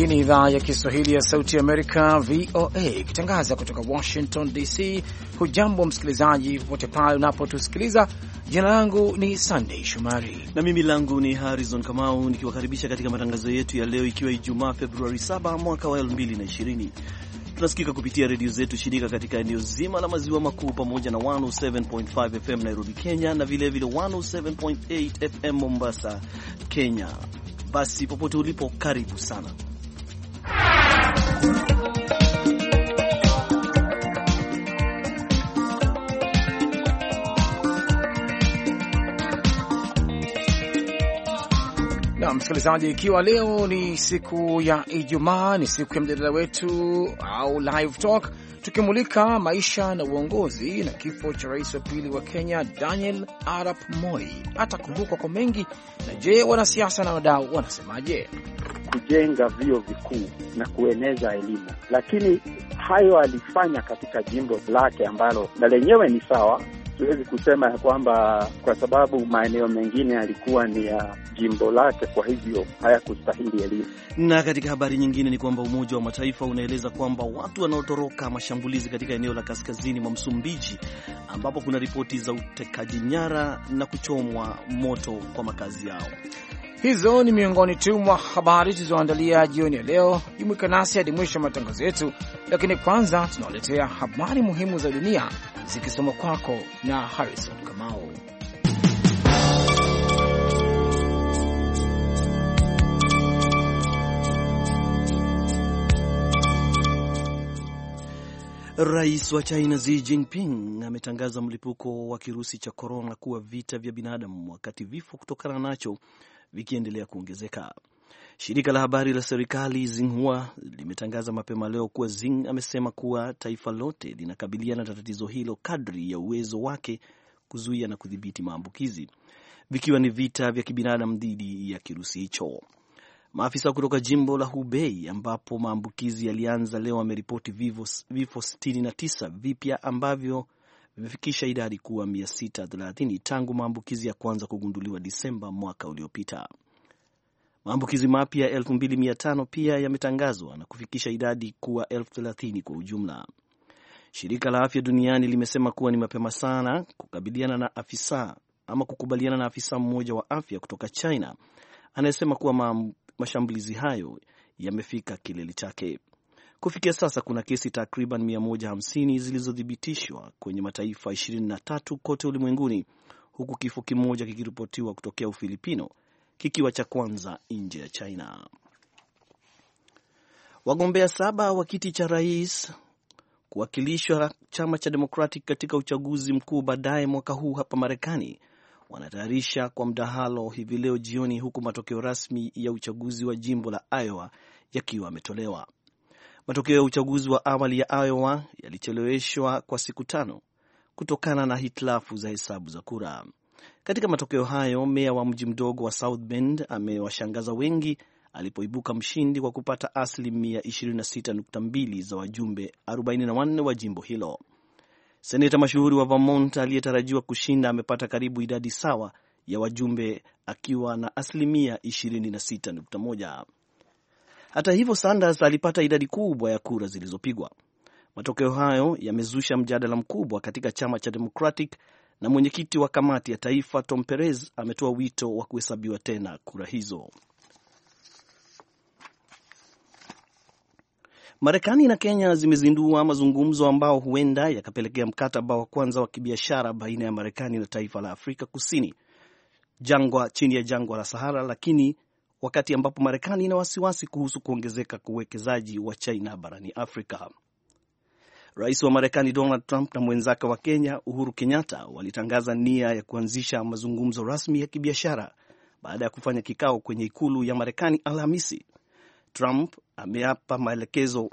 Hii ni idhaa ya Kiswahili ya Sauti Amerika, VOA, ikitangaza kutoka Washington DC. Hujambo msikilizaji popote pale unapotusikiliza. Jina langu ni Sunday Shumari na mimi langu ni Harrison Kamau, nikiwakaribisha katika matangazo yetu ya leo, ikiwa Ijumaa Februari 7 mwaka wa 2020. Tunasikika kupitia redio zetu shirika katika eneo zima la maziwa makuu, pamoja na 107.5 FM Nairobi, Kenya, na vilevile 107.8 FM Mombasa, Kenya. Basi popote ulipo, karibu sana. Na msikilizaji, ikiwa leo ni siku ya Ijumaa, ni siku ya mjadala wetu au live talk, tukimulika maisha na uongozi na kifo cha rais wa pili wa Kenya Daniel Arap Moi. Atakumbukwa kwa mengi, na je, wanasiasa na wadau wanasemaje? Kujenga vyuo vikuu na kueneza elimu, lakini hayo alifanya katika jimbo lake ambalo na lenyewe ni sawa. Siwezi kusema ya kwamba kwa sababu maeneo mengine yalikuwa ni ya jimbo lake, kwa hivyo hayakustahili elimu. Na katika habari nyingine ni kwamba Umoja wa Mataifa unaeleza kwamba watu wanaotoroka mashambulizi katika eneo la kaskazini mwa Msumbiji, ambapo kuna ripoti za utekaji nyara na kuchomwa moto kwa makazi yao. Hizo ni miongoni tu mwa habari tulizoandalia jioni ya leo. Jumuika nasi hadi mwisho wa matangazo yetu, lakini kwanza tunawaletea habari muhimu za dunia zikisoma kwako na Harrison Kamau. Rais wa China Xi Jinping ametangaza mlipuko wa kirusi cha korona kuwa vita vya binadamu, wakati vifo kutokana nacho vikiendelea kuongezeka. Shirika la habari la serikali Xinhua limetangaza mapema leo kuwa Xi amesema kuwa taifa lote linakabiliana na tatizo hilo kadri ya uwezo wake kuzuia na kudhibiti maambukizi, vikiwa ni vita vya kibinadamu dhidi ya kirusi hicho. Maafisa kutoka jimbo la Hubei ambapo maambukizi yalianza leo wameripoti vifo 69 vipya ambavyo vimefikisha idadi kuwa 630 tangu maambukizi ya kwanza kugunduliwa Disemba mwaka uliopita. Maambukizi mapya 2500 pia yametangazwa na kufikisha idadi kuwa 1030 kwa ujumla. Shirika la Afya Duniani limesema kuwa ni mapema sana kukubaliana na afisa mmoja wa afya kutoka China anayesema kuwa mashambulizi hayo yamefika kilele chake. Kufikia sasa kuna kesi takriban 150 zilizothibitishwa kwenye mataifa 23 kote ulimwenguni, huku kifo kimoja kikiripotiwa kutokea Ufilipino, kikiwa cha kwanza nje ya China. Wagombea 7 wa kiti cha rais kuwakilishwa chama cha Democratic katika uchaguzi mkuu baadaye mwaka huu hapa Marekani wanatayarisha kwa mdahalo hivi leo jioni, huku matokeo rasmi ya uchaguzi wa jimbo la Iowa yakiwa yametolewa. Matokeo ya uchaguzi wa awali ya Iowa yalicheleweshwa kwa siku 5 kutokana na hitilafu za hesabu za kura. Katika matokeo hayo, meya wa mji mdogo wa South Bend amewashangaza wengi alipoibuka mshindi kwa kupata asilimia 26.2 za wajumbe 44 wa jimbo hilo. Seneta mashuhuri wa Vermont aliyetarajiwa kushinda amepata karibu idadi sawa ya wajumbe akiwa na asilimia 26.1. Hata hivyo, Sanders alipata idadi kubwa ya kura zilizopigwa. Matokeo hayo yamezusha mjadala mkubwa katika chama cha Democratic, na mwenyekiti wa kamati ya taifa Tom Perez ametoa wito wa kuhesabiwa tena kura hizo. Marekani na Kenya zimezindua mazungumzo ambao huenda yakapelekea mkataba wa kwanza wa kibiashara baina ya Marekani na taifa la Afrika Kusini chini ya jangwa la Sahara, lakini wakati ambapo Marekani ina wasiwasi kuhusu kuongezeka kwa uwekezaji wa China barani Afrika. Rais wa Marekani Donald Trump na mwenzake wa Kenya Uhuru Kenyatta walitangaza nia ya kuanzisha mazungumzo rasmi ya kibiashara baada ya kufanya kikao kwenye ikulu ya Marekani Alhamisi. Trump ameapa maelekezo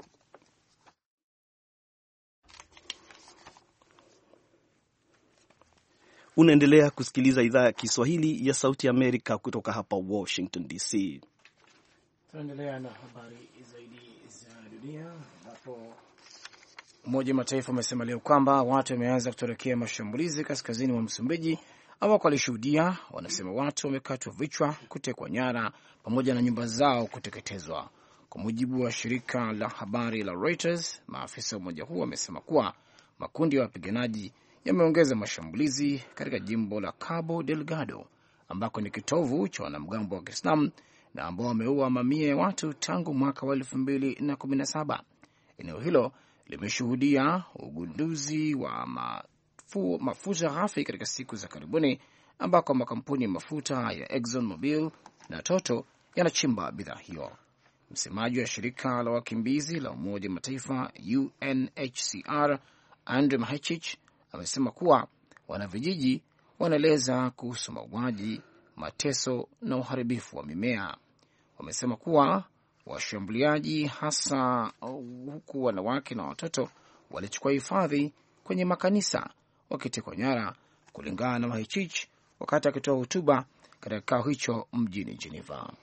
Unaendelea kusikiliza idhaa ya Kiswahili ya Sauti Amerika kutoka hapa Washington DC. Tunaendelea na habari zaidi za dunia, ambapo Umoja wa Mataifa umesema leo kwamba watu wameanza kutorokea mashambulizi kaskazini mwa Msumbiji ambako walishuhudia. Wanasema watu wamekatwa vichwa, kutekwa nyara, pamoja na nyumba zao kuteketezwa. Kwa mujibu wa shirika la habari la Reuters, maafisa wa umoja huo wamesema kuwa makundi ya wapiganaji yameongeza mashambulizi katika jimbo la Cabo Delgado ambako ni kitovu cha wanamgambo wa Kiislamu na ambao wameua mamia ya watu tangu mwaka wa 2017. Eneo hilo limeshuhudia ugunduzi wa mafuta ghafi katika siku za karibuni, ambako makampuni ya mafuta ya Exxon Mobil na Total yanachimba bidhaa hiyo. Msemaji wa shirika la wakimbizi la Umoja wa Mataifa UNHCR Andrew Mahechich amesema kuwa wanavijiji wanaeleza kuhusu mauaji, mateso na uharibifu wa mimea. Wamesema kuwa washambuliaji, hasa huku wanawake na watoto, walichukua hifadhi kwenye makanisa wakitekwa nyara, kulingana na Mahechich wakati akitoa hotuba katika kikao hicho mjini Geneva.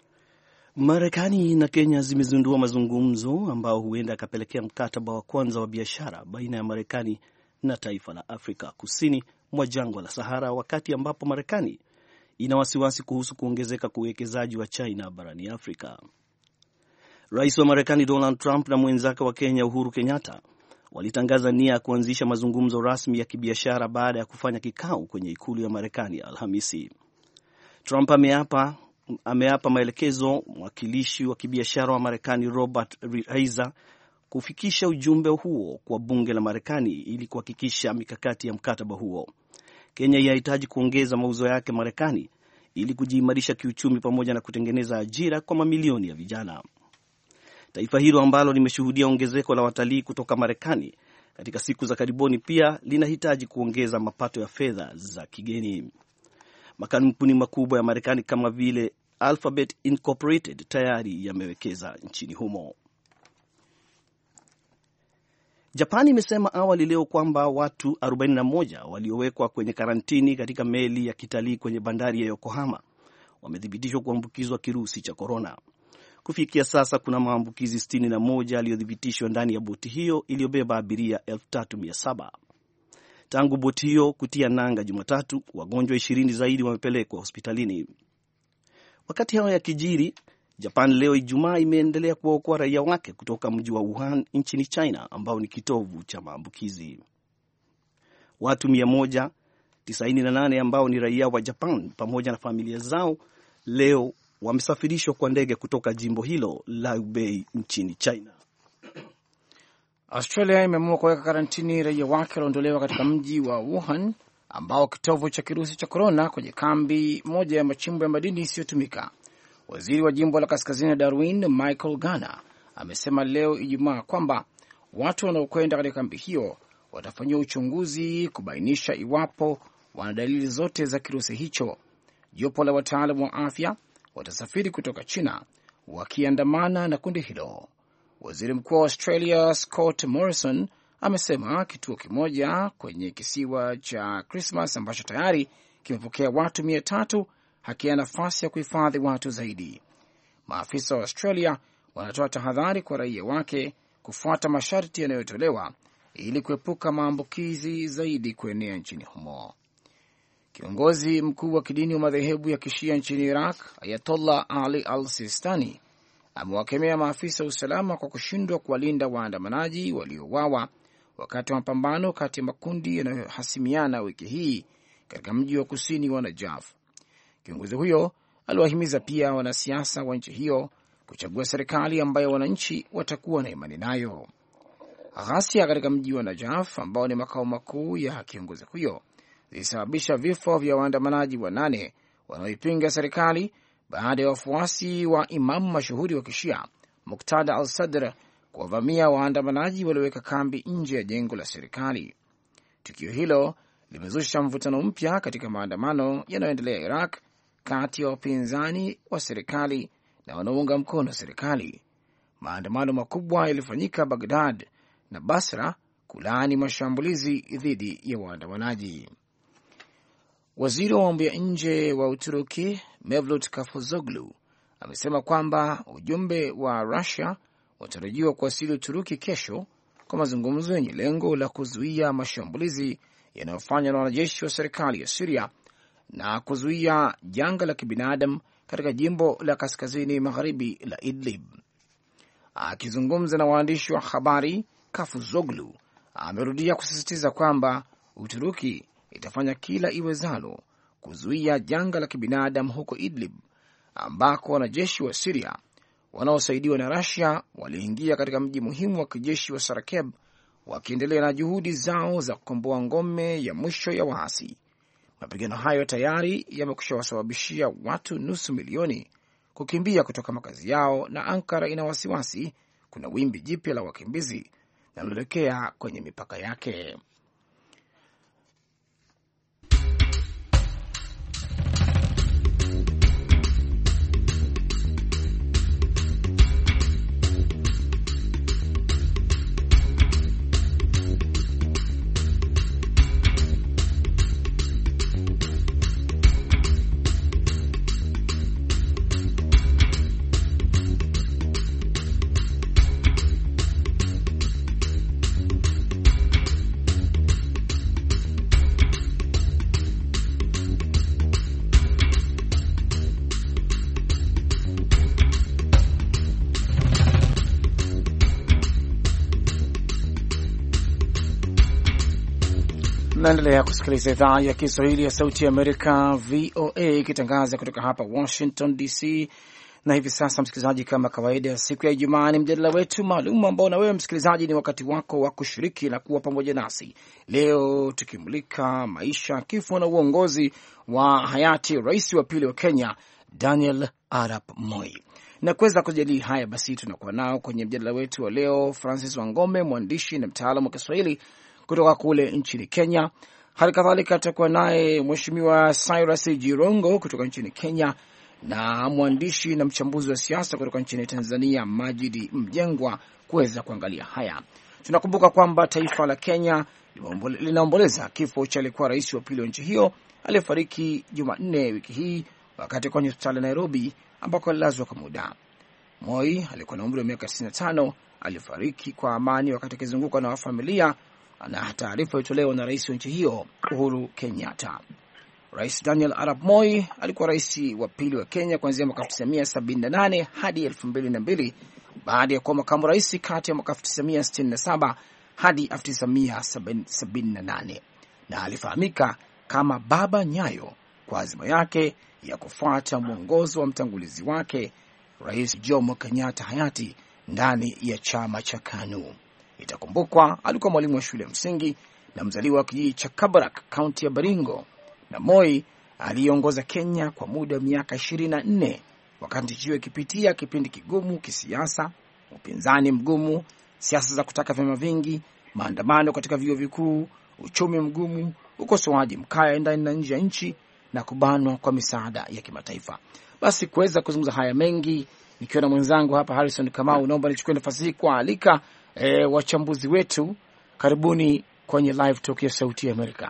Marekani na Kenya zimezindua mazungumzo ambao huenda akapelekea mkataba wa kwanza wa biashara baina ya Marekani na taifa la Afrika kusini mwa jangwa la Sahara, wakati ambapo Marekani ina wasiwasi kuhusu kuongezeka kwa uwekezaji wa China barani Afrika. Rais wa Marekani Donald Trump na mwenzake wa Kenya Uhuru Kenyatta walitangaza nia ya kuanzisha mazungumzo rasmi ya kibiashara baada ya kufanya kikao kwenye ikulu ya Marekani Alhamisi. Trump ameapa maelekezo mwakilishi wa kibiashara wa Marekani Robert Reiser kufikisha ujumbe huo kwa bunge la Marekani ili kuhakikisha mikakati ya mkataba huo. Kenya inahitaji kuongeza mauzo yake Marekani ili kujiimarisha kiuchumi pamoja na kutengeneza ajira kwa mamilioni ya vijana. Taifa hilo ambalo limeshuhudia ongezeko la watalii kutoka Marekani katika siku za karibuni pia linahitaji kuongeza mapato ya fedha za kigeni. Makampuni makubwa ya Marekani kama vile Alphabet Incorporated tayari yamewekeza nchini humo. Japani imesema awali leo kwamba watu 41 waliowekwa kwenye karantini katika meli ya kitalii kwenye bandari ya Yokohama wamethibitishwa kuambukizwa kirusi cha korona. Kufikia sasa kuna maambukizi 61 yaliyothibitishwa ndani ya boti hiyo iliyobeba abiria 3700. Tangu boti hiyo kutia nanga Jumatatu, wagonjwa 20 zaidi wamepelekwa hospitalini. Wakati hayo yakijiri, Japan leo Ijumaa imeendelea kuwaokoa raia wake kutoka mji wa Wuhan nchini China ambao ni kitovu cha maambukizi. Watu 198 ambao ni raia wa Japan pamoja na familia zao leo wamesafirishwa kwa ndege kutoka jimbo hilo la Hubei nchini China. Australia imeamua kuweka karantini raia wake walioondolewa katika mji wa Wuhan ambao kitovu cha kirusi cha korona kwenye kambi moja ya machimbo ya madini isiyotumika. Waziri wa jimbo la kaskazini Darwin Michael Gana amesema leo Ijumaa kwamba watu wanaokwenda katika kambi hiyo watafanyiwa uchunguzi kubainisha iwapo wana dalili zote za kirusi hicho. Jopo la wataalamu wa afya watasafiri kutoka China wakiandamana na kundi hilo. Waziri mkuu wa Australia Scott Morrison amesema kituo kimoja kwenye kisiwa cha Christmas ambacho tayari kimepokea watu 300 hakina nafasi ya kuhifadhi watu zaidi. Maafisa wa Australia wanatoa tahadhari kwa raia wake kufuata masharti yanayotolewa ili kuepuka maambukizi zaidi kuenea nchini humo. Kiongozi mkuu wa kidini wa madhehebu ya Kishia nchini Iraq, Ayatollah Ali al-Sistani, amewakemea maafisa wa usalama kwa kushindwa kuwalinda waandamanaji waliouawa wakati wa mapambano kati ya makundi yanayohasimiana wiki hii katika mji wa kusini wa Najaf. Kiongozi huyo aliwahimiza pia wanasiasa wa nchi hiyo kuchagua serikali ambayo wananchi watakuwa na imani nayo. Ghasia katika mji wa Najaf ambao ni makao makuu ya kiongozi huyo zilisababisha vifo vya waandamanaji 8 wanaoipinga serikali baada ya wafuasi wa imamu mashuhuri wa Kishia Muqtada al-Sadr kuwavamia waandamanaji walioweka kambi nje ya jengo la serikali. Tukio hilo limezusha mvutano mpya katika maandamano yanayoendelea Iraq kati ya wapinzani wa serikali na wanaounga mkono serikali. Maandamano makubwa yalifanyika Baghdad na Basra kulaani mashambulizi dhidi ya waandamanaji. Waziri wa mambo ya nje wa Uturuki Mevlut Cavusoglu amesema kwamba ujumbe wa Russia watarajiwa kuwasili Uturuki kesho kwa mazungumzo yenye lengo la kuzuia mashambulizi yanayofanywa na wanajeshi wa serikali ya Syria na kuzuia janga la kibinadamu katika jimbo la kaskazini magharibi la Idlib. Akizungumza na waandishi wa habari, Kafuzoglu amerudia kusisitiza kwamba Uturuki itafanya kila iwezalo kuzuia janga la kibinadamu huko Idlib, ambako wanajeshi wa Syria wanaosaidiwa na Russia waliingia katika mji muhimu wa kijeshi wa Sarakeb, wakiendelea na juhudi zao za kukomboa ngome ya mwisho ya waasi. Mapigano hayo tayari yamekusha wasababishia watu 500,000 kukimbia kutoka makazi yao, na Ankara ina wasiwasi kuna wimbi jipya la wakimbizi linaloelekea kwenye mipaka yake. Naendelea kusikiliza idhaa ya Kiswahili ya Sauti ya Amerika, VOA, ikitangaza kutoka hapa Washington DC. Na hivi sasa, msikilizaji, kama kawaida, siku ya Ijumaa ni mjadala wetu maalum ambao na wewe msikilizaji ni wakati wako wa kushiriki na kuwa pamoja nasi. Leo tukimulika maisha, kifo na uongozi wa hayati rais wa pili wa Kenya, Daniel Arap Moi. Na kuweza kujadili haya, basi tunakuwa nao kwenye mjadala wetu wa leo Francis Wangome, mwandishi na mtaalamu wa Kiswahili kutoka kule nchini Kenya. Hali kadhalika tutakuwa naye Mheshimiwa Cyrus Jirongo kutoka nchini Kenya, na mwandishi na mchambuzi wa siasa kutoka nchini Tanzania, Majidi Mjengwa, kuweza kuangalia haya. Tunakumbuka kwamba taifa la Kenya linaomboleza kifo cha aliyekuwa rais wa pili wa nchi hiyo aliyefariki Jumanne wiki hii wakati kwenye hospitali ya Nairobi ambako alilazwa kwa muda. Moi alikuwa na umri wa miaka 65, alifariki kwa amani wakati akizungukwa na familia, na taarifa itolewa na rais wa nchi hiyo Uhuru Kenyatta. Rais Daniel Arap Moi alikuwa rais wa pili wa Kenya kuanzia mwaka 1978 hadi 2002, baada ya kuwa makamu rais kati ya mwaka 1967 hadi 1978, na alifahamika kama Baba Nyayo kwa azima yake ya kufuata mwongozo wa mtangulizi wake Rais Jomo Kenyatta hayati ndani ya chama cha KANU. Itakumbukwa alikuwa mwalimu wa shule ya msingi na mzaliwa wa kijiji cha Kabarak, kaunti ya Baringo, na Moi aliongoza Kenya kwa muda wa miaka 24 wakati nchi hiyo ikipitia kipindi kigumu kisiasa, upinzani mgumu, siasa za kutaka vyama vingi, maandamano katika vyuo vikuu, uchumi mgumu, ukosoaji mkali ndani na nje ya nchi, na kubanwa kwa misaada ya kimataifa. Basi kuweza kuzungumza haya mengi, nikiwa na mwenzangu hapa Harrison Kamau, naomba nichukue nafasi hii kualika wachambuzi wetu. Karibuni kwenye live talk ya Sauti ya Amerika.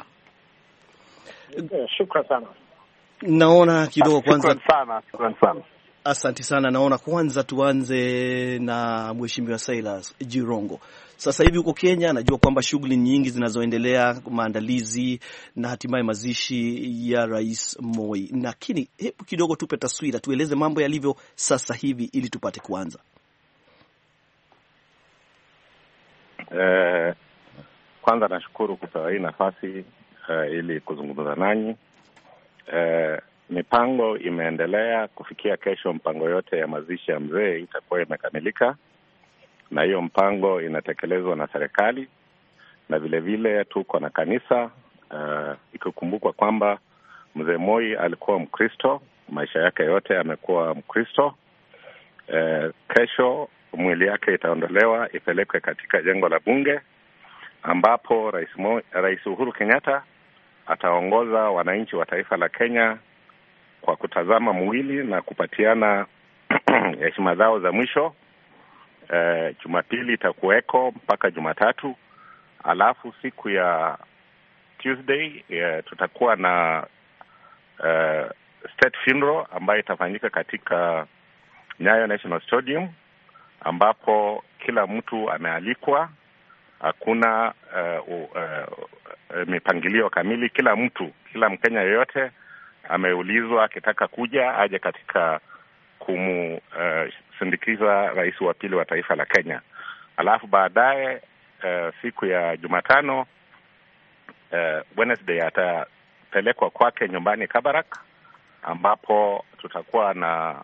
Shukrani sana. Naona kidogo kwanza. Shukrani sana. Asante sana. Naona kwanza tuanze na Mheshimiwa Cyrus Jirongo. Sasa hivi huko Kenya najua kwamba shughuli nyingi zinazoendelea, maandalizi na hatimaye mazishi ya Rais Moi. Lakini hebu kidogo tupe taswira, tueleze mambo yalivyo sasa hivi ili tupate kuanza. Kwanza nashukuru kupewa hii nafasi ili kuzungumza nanyi. Mipango imeendelea kufikia kesho. Mpango yote ya mazishi ya mzee itakuwa imekamilika, na hiyo mpango inatekelezwa na serikali, na vile vile tuko na kanisa. Ikikumbukwa kwamba mzee Moi alikuwa Mkristo, maisha yake yote amekuwa Mkristo. Kesho mwili yake itaondolewa ipelekwe katika jengo la bunge, ambapo Rais Uhuru Kenyatta ataongoza wananchi wa taifa la Kenya kwa kutazama mwili na kupatiana heshima zao za mwisho. Jumapili itakuweko mpaka Jumatatu, alafu siku ya Tuesday tutakuwa na state funeral ambayo itafanyika katika Nyayo National Stadium, ambapo kila mtu amealikwa. Hakuna mipangilio kamili. Kila Mkenya yeyote ameulizwa akitaka kuja aje katika kusindikiza rais wa pili wa taifa la Kenya. Alafu baadaye siku ya Jumatano Wednesday atapelekwa kwake nyumbani Kabarak, ambapo tutakuwa na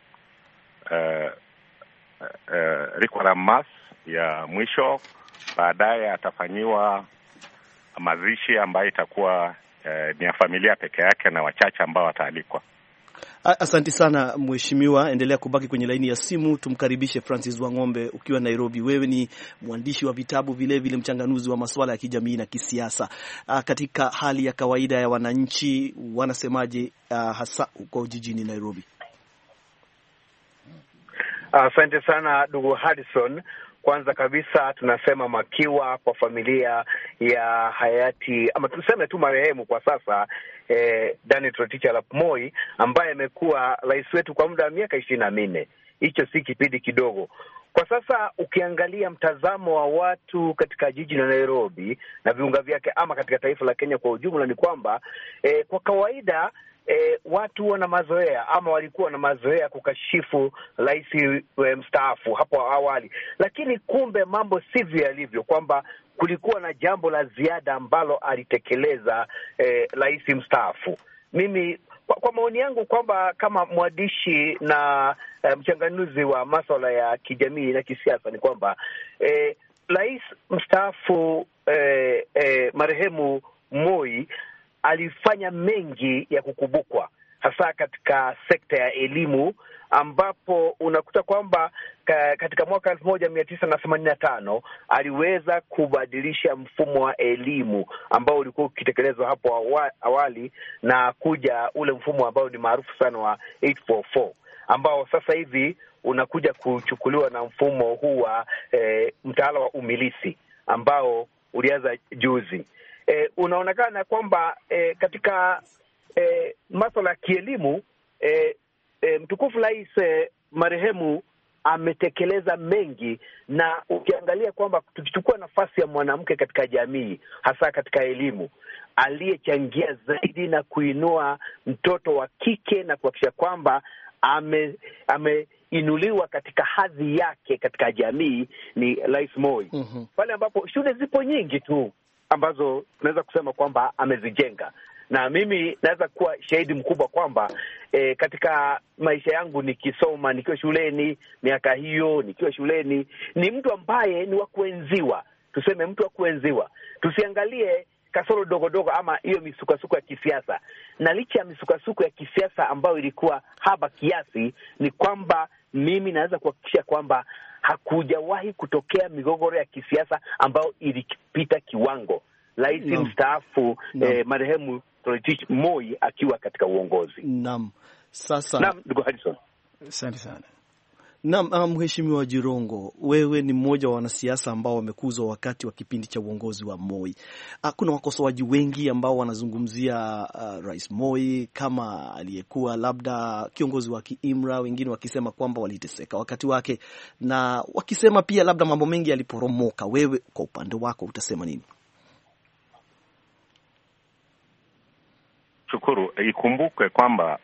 requiem mass ya mwisho. Baadaye atafanyiwa mazishi ambayo itakuwa ni ya familia peke yake na wachache ambao wataalikwa. Asante sana mheshimiwa, endelea kubaki kwenye laini ya simu. Tumkaribishe Francis Wang'ombe ukiwa Nairobi. Wewe ni mwandishi wa vitabu, vile vile mchanganuzi wa masuala ya kijamii na kisiasa. Katika hali ya kawaida ya wananchi wanasemaje hasa huko jijini Nairobi? Asante sana ndugu Harrison. Kwanza kabisa tunasema makiwa kwa familia ya hayati, ama tuseme tu marehemu kwa sasa, Daniel Toroitich arap Moi, ambaye amekuwa rais wetu kwa muda wa miaka 24. Hicho si kipindi kidogo. Kwa sasa ukiangalia mtazamo wa watu katika jiji la Nairobi na viunga vyake, ama katika taifa la Kenya kwa ujumla, ni kwamba kwa kawaida watu wana mazoea, ama walikuwa na mazoea kukashifu rais mstaafu hapo awali, lakini kumbe mambo sivyo yalivyo, kwamba kulikuwa na jambo la ziada ambalo alitekeleza rais mstaafu. Mimi kwa maoni yangu kwamba kama mwandishi na mchanganuzi wa masuala ya kijamii na kisiasa, ni kwamba rais mstaafu marehemu Moi alifanya mengi ya kukumbukwa, hasa katika sekta ya elimu, ambapo unakuta kwamba katika mwaka 1985 aliweza kubadilisha mfumo wa elimu ambao ulikuwa ukitekelezwa hapo awali na kuja ule mfumo ambao ni maarufu sana wa 844, ambao sasa hivi unakuja kuchukuliwa na mfumo huu wa mtaala wa umilisi ambao ulianza juzi. Unaonekana kwamba katika masuala ya kielimu mtukufu rais marehemu ametekeleza mengi, na ukiangalia kwamba tukichukua nafasi ya mwanamke katika jamii, hasa katika elimu, aliyechangia zaidi na kuinua mtoto wa kike na kuhakikisha kwamba ameinuliwa katika hadhi yake katika jamii ni rais Moi. Pale ambapo shule zipo nyingi tu ambazo tunaweza kusema kwamba amezijenga, na mimi naweza kuwa shahidi mkubwa kwamba katika maisha yangu nikisoma, nikiwa shuleni, miaka hiyo nikiwa shuleni, ni mtu ambaye ni wa kuenziwa. Tuseme mtu wa kuenziwa, tusiangalie kasoro dogo ama hiyo misukasuko ya kisiasa. Na licha ya misukasuko ya kisiasa ambayo ilikuwa haba kiasi, ni kwamba mimi naweza kuhakikisha kwamba hakujawahi kutokea migogoro ya kisiasa ambayo ilipita kiwango, rais mstaafu marehemu Toroitich Moi akiwa katika uongozi. Naam. Sasa ndugu Harrison, asante sana. Naam, Mheshimiwa Jirongo, wewe ni mmoja wa wanasiasa ambao wamekuzwa wakati wa kipindi cha uongozi wa Moi. Kuna wakosoaji wengi ambao wanazungumzia Rais Moi kama aliyekuwa labda kiongozi wa kiimra, wengine wakisema kwamba waliteseka wakati wake, na wakisema pia labda mambo mengi yaliporomoka. Wewe kwa upande wako utasema nini? Shukuru. Ikumbuke kwamba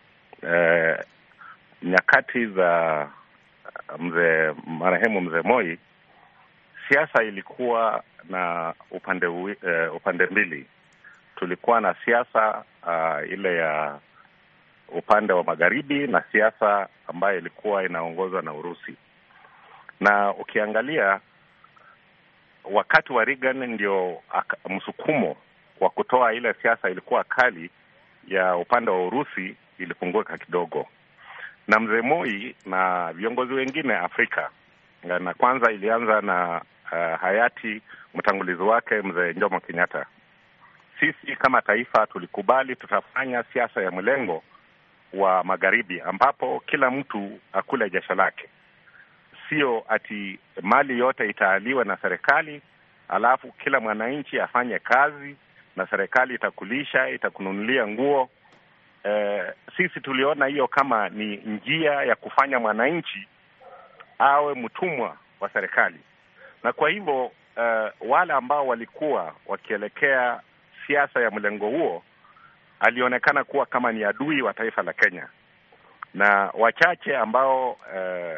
nyakati za marehemu mzee Moi, siasa ilikuwa na upande mbili. Tulikuwa na siasa ile ya upande wa magharibi na siasa ambayo ilikuwa inaongozwa na Urusi. Na ukiangalia wakati wa Reagan ndio msukumo wa kutoa ile siasa ilikuwa kali ya upande wa Urusi ilipunguka kidogo. Na mzee Moi na viongozi wengine Afrika, na kwanza ilianza na hayati mtangulizi wake mzee Jomo Kenyatta. Sisi kama taifa tulikubali tutafanya siasa ya mlengo wa magharibi, ambapo kila mtu akule jasho lake. Sio ati mali yote itaaliwa na serikali, alafu kila mwananchi afanye kazi na serikali itakulisha, itakununulia nguo. Sisi tuliona hiyo kama ni njia ya kufanya mwananchi awe mtumwa wa serikali. Na kwa hivyo wale ambao walikuwa wakielekea siasa ya mlengo huo alionekana kuwa kama ni adui wa taifa la Kenya. Na wachache ambao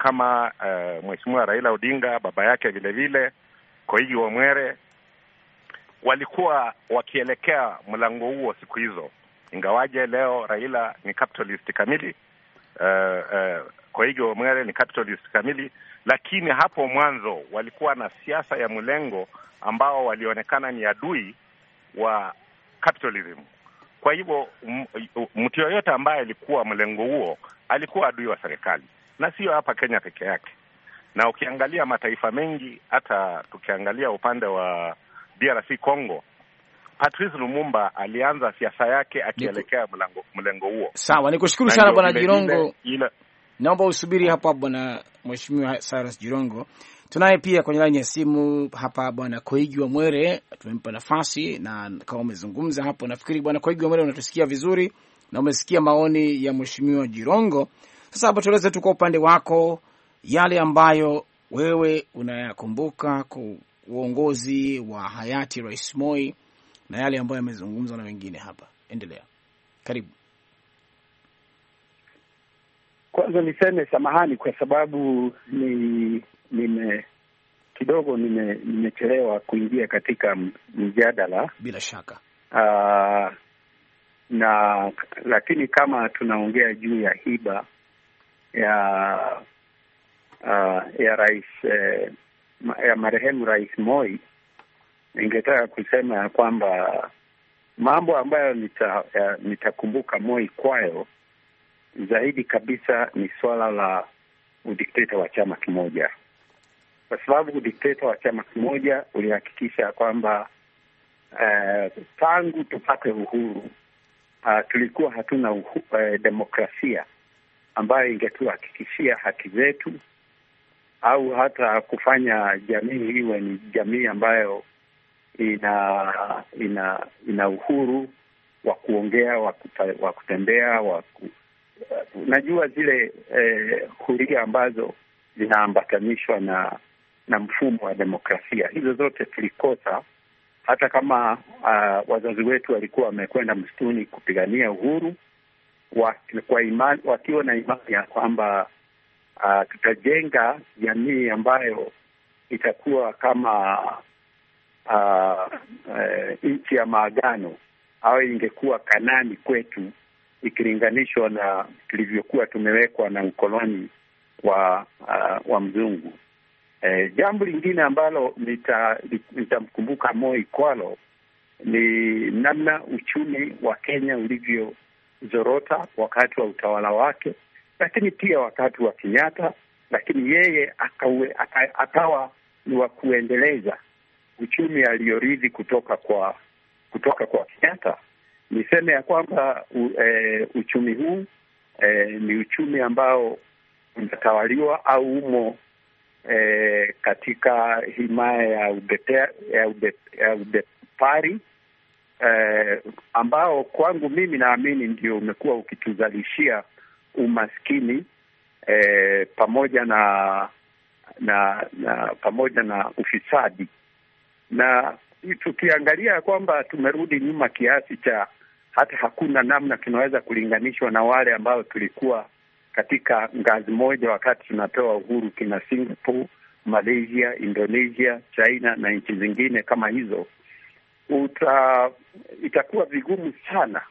kama Mheshimiwa Raila Odinga, baba yake vile vile Koigi Wamwere, walikuwa wakielekea mlango huo siku hizo, ingawaje leo Raila ni capitalist kamili, Koigi Wamwere ni capitalist kamili, lakini hapo mwanzo walikuwa na siasa ya mlengo ambao walionekana ni adui wa capitalism. Kwa hivyo mtu yoyote ambaye alikuwa mlengo huo alikuwa adui wa serikali, na sio hapa Kenya peke yake. Na ukiangalia mataifa mengi, hata tukiangalia upande wa DRC Congo, Patrice Lumumba alianza siasa yake akielekea mlengo huo. Sawa, nikushukuru sana Bwana Jirongo. Naomba usubiri hapa Bwana Mheshimiwa Cyrus Jirongo. Tunaye pia kwenye laini ya simu hapa Bwana Koigi Wamwere, tumempa nafasi na kama umezungumza hapo, nafikiri Bwana Koigi Wamwere unatusikia vizuri na umesikia maoni ya Mheshimiwa Jirongo. Sasa hapo tueleze tu kwa upande wako yale ambayo wewe unayakumbuka kwa uongozi wa hayati Rais Moi na yale ambayo yamezungumzwa na wengine hapa. Endelea. Karibu. Kwanza niseme samahani kwa sababu nimechelewa kuingia katika mjadala. Bila shaka. Lakini kama tunaongea juu ya hiba ya rais ya marehemu Rais Moi, ningetaka kusema ya kwamba mambo ambayo nitakumbuka Moi kwayo zaidi kabisa ni swala la udikteta wa chama kimoja, kwa sababu udikteta wa chama kimoja ulihakikisha kwamba tangu tupate uhuru tulikuwa hatuna demokrasia ambayo ingetuhakikishia haki zetu au hata kufanya jamii iwe ni jamii ambayo ina uhuru wa kuongea, wa kutembea, unajua zile huria ambazo zinaambatanishwa na mfumo wa demokrasia. Hizo zote tulikosa, hata kama wazazi wetu walikuwa wamekwenda msituni kupigania uhuru wakiwa na imani ya kwamba tutajenga jamii ambayo itakuwa kama nchi ya maagano, au ingekuwa Kanani kwetu ikilinganishwa na tulivyokuwa tumewekwa na ukoloni wa mzungu. Jambo lingine ambalo nitamkumbuka Moi kwalo ni namna uchumi wa Kenya ulivyozorota wakati wa utawala wake, lakini pia wakati wa Kenyatta, lakini yeye akawa ni wa kuendeleza uchumi aliyorithi kutoka kwa Kenyatta. Niseme ya kwamba uchumi huu ni uchumi ambao unatawaliwa au umo katika himaya ya ubepari ambao kwangu mimi naamini ndio umekuwa ukituzalishia umaskini pamoja na ufisadi. Na tukiangalia kwamba tumerudi nyuma kiasi cha hata hakuna namna tunaweza kulinganishwa na wale ambao tulikuwa katika ngazi moja wakati tunapewa uhuru, kina Singapore, Malaysia, Indonesia, China na nchi zingine kama hizo, itakuwa vigumu sana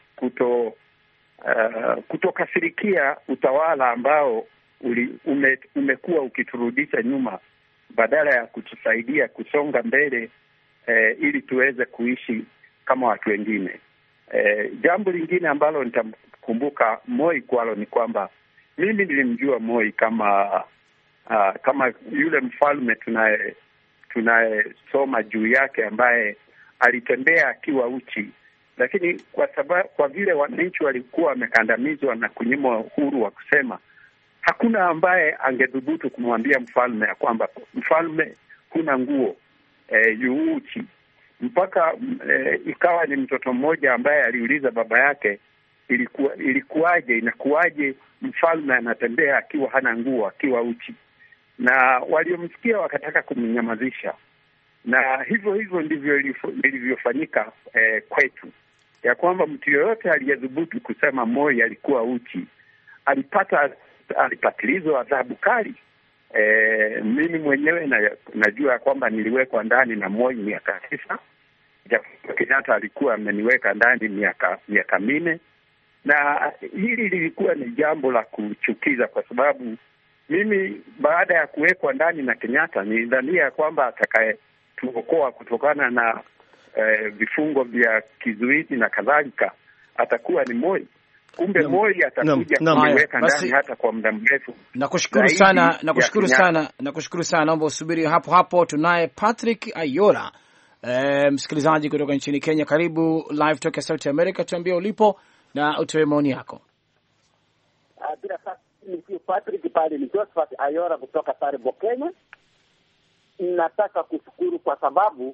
kutokasirikia utawala ambao umekuwa ukiturudisha nyuma badala ya kutusaidia kusonga mbele ili tuweze kuishi kama watu wengine. Jambo lingine ambalo nitamkumbuka Moi kwalo ni kwamba mimi nilimjua Moi kama yule mfalme tunayesoma juu yake ambaye alitembea akiwa uchi, lakini kwa vile wananchi walikuwa wamekandamizwa na kunyimwa uhuru wa kusema, hakuna ambaye angedhubutu kumwambia mfalme ya kwamba mfalme huna nguo, yu uchi. Mpaka ikawa ni mtoto mmoja ambaye aliuliza baba yake, inakuwaje mfalme anatembea akiwa hana nguo, akiwa uchi? Na waliomsikia wakataka kumnyamazisha, na hivyo ndivyo ilivyofanyika kwetu, ya kwamba mtu yoyote aliyedhubutu kusema Moi alikuwa uchi alipatilizwa adhabu kali. Mimi mwenyewe najua kwamba niliwekwa ndani na Moi miaka 9. Kenyatta alikuwa ameniweka ndani miaka 4, na hili lilikuwa ni jambo la kuchukiza, kwa sababu mimi baada ya kuwekwa ndani na Kenyatta nilidhania kwamba atakayetuokoa kutokana na vifungo vya kizuizi na kadhalika atakuwa ni Moi. Kumbe Moi atakuja kuweka ndani hata kwa muda mrefu. Nakushukuru sana. Naomba usubiri hapo hapo. Tunaye Patrick Ayora, msikilizaji kutoka nchini Kenya. Karibu Live Talk ya Sauti America, tuambie ulipo na utoe maoni yako. Bila shaka ni Patrick pale, ni Josephat Ayora kutoka Taribo, Kenya. Nataka kushukuru kwa sababu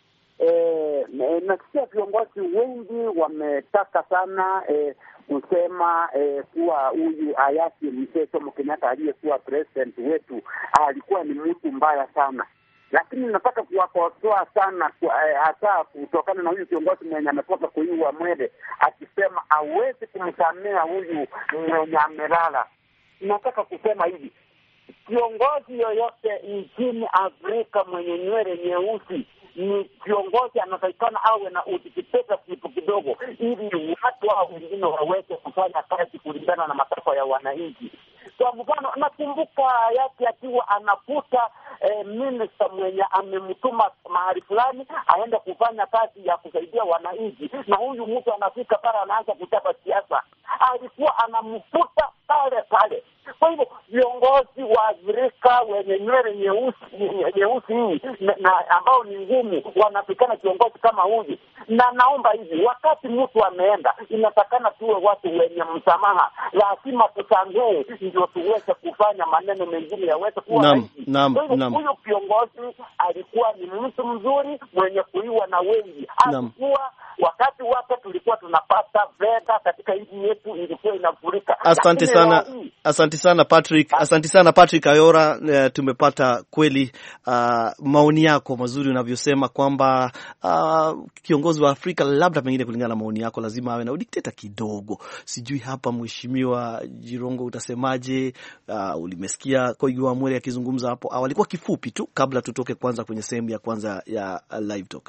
nasikia viongozi wengi wametaka sana kusema kuwa huyu hayati Mzee Jomo Kenyatta aliyekuwa president wetu alikuwa ni mtu mbaya sana, lakini nataka kuwakosoa sana hasa kutokana na huyu kiongozi mwenye ametoka kuiwa mwele akisema hawezi kumsamea huyu mwenye amelala. Nataka kusema hivi, kiongozi yoyote nchini Afrika mwenye nywele nyeusi ni kiongozi anatakikana awe na udikitatorship kidogo, ili watu hao wengine waweze kufanya kazi kulingana na matakwa ya wananchi. Kwa mfano, nakumbuka hayati akiwa anafuta minister mwenye amemtuma mahali fulani aende kufanya kazi ya kusaidia wananchi, na huyu mtu anafika pale anaanza kutaka siasa, alikuwa anamfuta pale. Kwa hivyo viongozi wa Afrika wenye nywele nyeusi na ambao ni ngumu wanafikana kiongozi kama huyu. Na naomba hivi, wakati mtu ameenda, inatakana tuwe watu wenye msamaha, lazima tusamehe ndio tuweze kufanya maneno mengine yaweze kuwa rahisi. Huyo kiongozi alikuwa ni mtu mzuri mwenye kuiwa na wengi. Alikuwa wakati wake tulikuwa tunapata fedha katika nchi yetu, ilikuwa inafurika. Asante sana Patrick Ayora. Tumepata kweli maoni yako mazuri unavyosema kwamba kiongozi wa Afrika labda pengine kulingana na maoni yako lazima awe na udikteta kidogo. Sijui hapa Mheshimiwa Jirongo utasemaje? Ulimesikia Koigi wa Mwere akizungumza hapo awali kwa kifupi tu kabla tutoke kwanza kwenye sehemu ya kwanza ya Live Talk.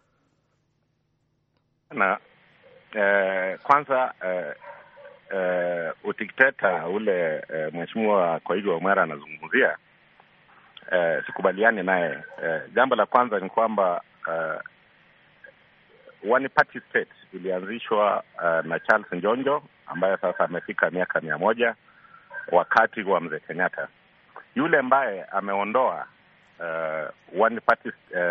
Na kwanza udikteta ule Mheshimiwa Koigi wa Mwere anazungumzia, sikubaliani naye. Jambo la kwanza ni kwamba one party state ilianzishwa na Charles Njonjo ambaye sasa amefika miaka 100 wakati wa Mzee Kenyatta. Yule ambaye ameondoa one party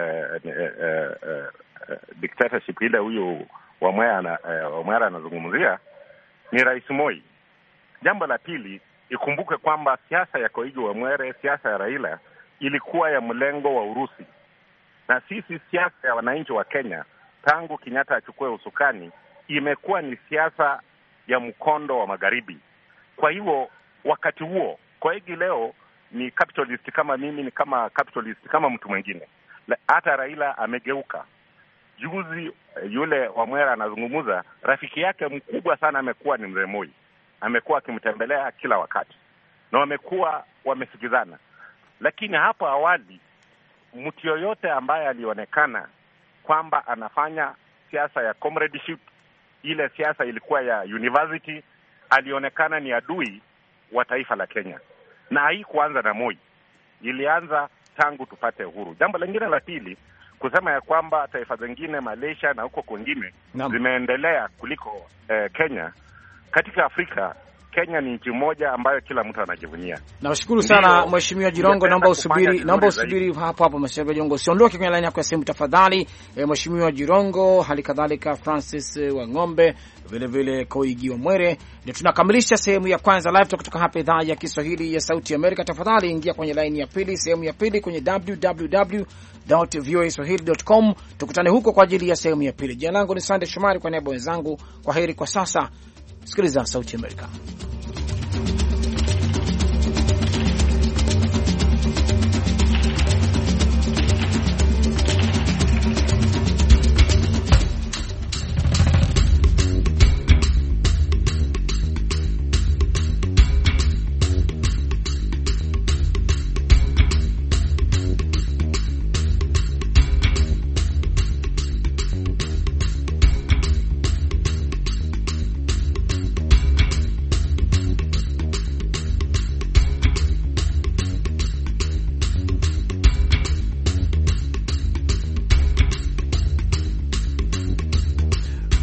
dictatorship ile huyu wa Mwere anazungumzia ni Rais Moi. Jambo la pili, ikumbuke kwamba siasa ya Koigi wa Mwere, siasa ya Raila ilikuwa ya mlengo wa Urusi, na sisi siasa ya wananchi wa Kenya tangu Kenyatta achukue usukani imekuwa ni siasa ya mkondo wa magharibi. Kwa hivyo wakati huo Koigi leo ni capitalist kama mimi, ni kama capitalist kama mtu mwingine. Hata Raila amegeuka. Juzi yule wa Mwere anazungumza, rafiki yake mkubwa sana amekuwa ni Mzee Moi. Amekuwa akimtembelea kila wakati na wamekuwa wamesikizana. Lakini hapo awali mtu yoyote ambaye alionekana kwamba anafanya siasa ya comradeship, ile siasa ilikuwa ya university, alionekana ni adui wa taifa la Kenya. Na haikuanza na Moi, ilianza tangu tupate uhuru. Jambo lingine la pili, kusema ya kwamba taifa zingine Malaysia na huko kwingine zimeendelea kuliko Kenya. Katika Afrika, Kenya ni nchi moja ambayo kila mtu anajivunia. Nashukuru sana Mheshimiwa Jirongo, naomba usubiri hapo Mheshimiwa Jirongo, usiondoke kwenye line yako ya simu tafadhali. Mheshimiwa Jirongo, hali kadhalika Francis Wang'ombe, vile vile Koigi wa Mwere. Ndio tunakamilisha sehemu ya kwanza Live Talk kutoka hapa idhaa ya Kiswahili ya Sauti ya Amerika. Tafadhali ingia kwenye line ya pili, sehemu ya pili kwenye www.voaswahili.com. Tukutane huko kwa ajili ya sehemu ya pili. Jina langu ni Sande Shomari, kwa niaba ya wenzangu, kwa heri kwa sasa. Sikiliza Sauti ya Amerika.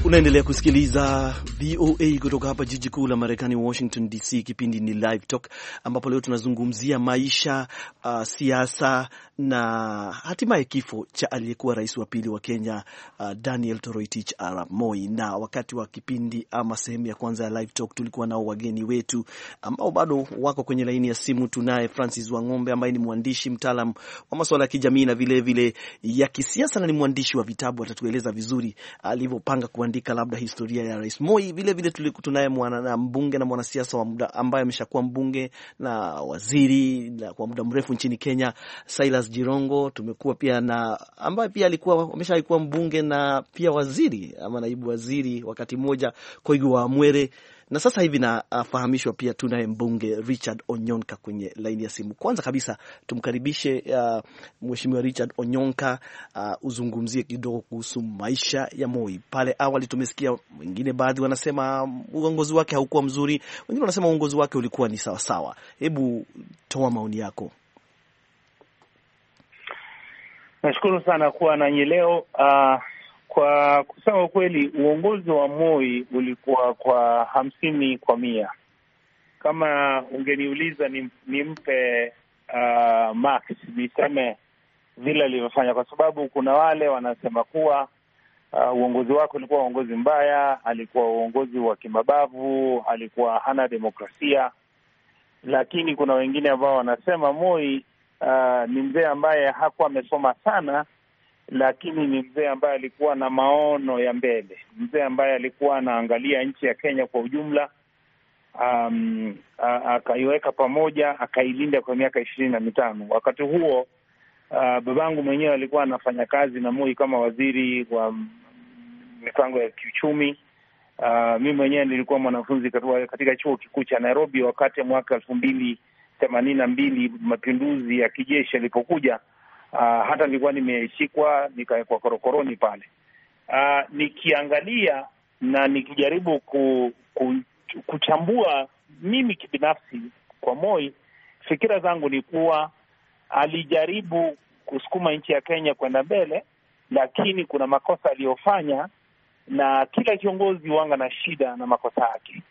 Unaendelea kusikiliza VOA kutoka hapa jiji kuu la Marekani, Washington DC. Kipindi ni Live Talk, ambapo leo tunazungumzia maisha, siasa na hatimaye kifo cha aliyekuwa rais wa pili wa Kenya, Daniel Toroitich arap Moi. Na wakati wa kipindi ama sehemu ya kwanza ya Live Talk tulikuwa nao wageni wetu ambao bado wako kwenye laini ya simu. Tunaye Francis Wangombe ambaye ni mwandishi mtaalam wa masuala ya kijamii na vile vile ya kisiasa, na ni mwandishi wa vitabu. Atatueleza vizuri alivyopanga kuandika labda historia ya Rais Moi. Vile vile tunaye mbunge na mwanasiasa wa muda ambaye ameshakuwa mbunge na waziri na kwa muda mrefu nchini Kenya, Silas Jirongo. Tumekuwa pia na ambaye pia ameshaikuwa mbunge na pia waziri ama naibu waziri wakati mmoja, Koigi wa Mwere. Na sasa hivi nafahamishwa pia tunaye mbunge Richard Onyonka kwenye laini ya simu. Kwanza kabisa tumkaribishe Mheshimiwa Richard Onyonka, uzungumzie kidogo kuhusu maisha ya Moi. Pale awali tumesikia wengine, baadhi wanasema uongozi wake haukuwa mzuri, wengine wanasema uongozi wake ulikuwa ni sawa sawa. Hebu toa maoni yako. Nashukuru sana kuwa nanyi leo. Kwa kusema ukweli, uongozi wa Moi ulikuwa kwa 50%. Kama ungeniuliza nimpe max, niseme vile alivyofanya, kwa sababu kuna wale wanasema kuwa uongozi wake ulikuwa uongozi mbaya, alikuwa uongozi wa kimabavu, alikuwa hana demokrasia. Lakini kuna wengine ambao wanasema Moi ni mzee ambaye hakuwa amesoma sana, lakini ni mzee ambaye alikuwa na maono ya mbele, mzee ambaye alikuwa anaangalia nchi ya Kenya kwa ujumla, akaiweka pamoja, akailinda kwa miaka 25. Wakati huo babangu mwenyewe alikuwa anafanya kazi na Moi kama waziri wa mipango ya kiuchumi. Mimi mwenyewe nilikuwa mwanafunzi katika chuo kikuu cha Nairobi wakati mwaka 1982 mapinduzi ya kijeshi yalipokuja. Hata nilikuwa nimeshikwa nikawekwa korokoroni pale. Nikiangalia na nikijaribu kuchambua mimi kibinafsi kwa Moi, fikira zangu ni kuwa alijaribu kusukuma nchi ya Kenya kwenda mbele, lakini kuna makosa aliyofanya, na kila kiongozi wanga na shida na makosa yake.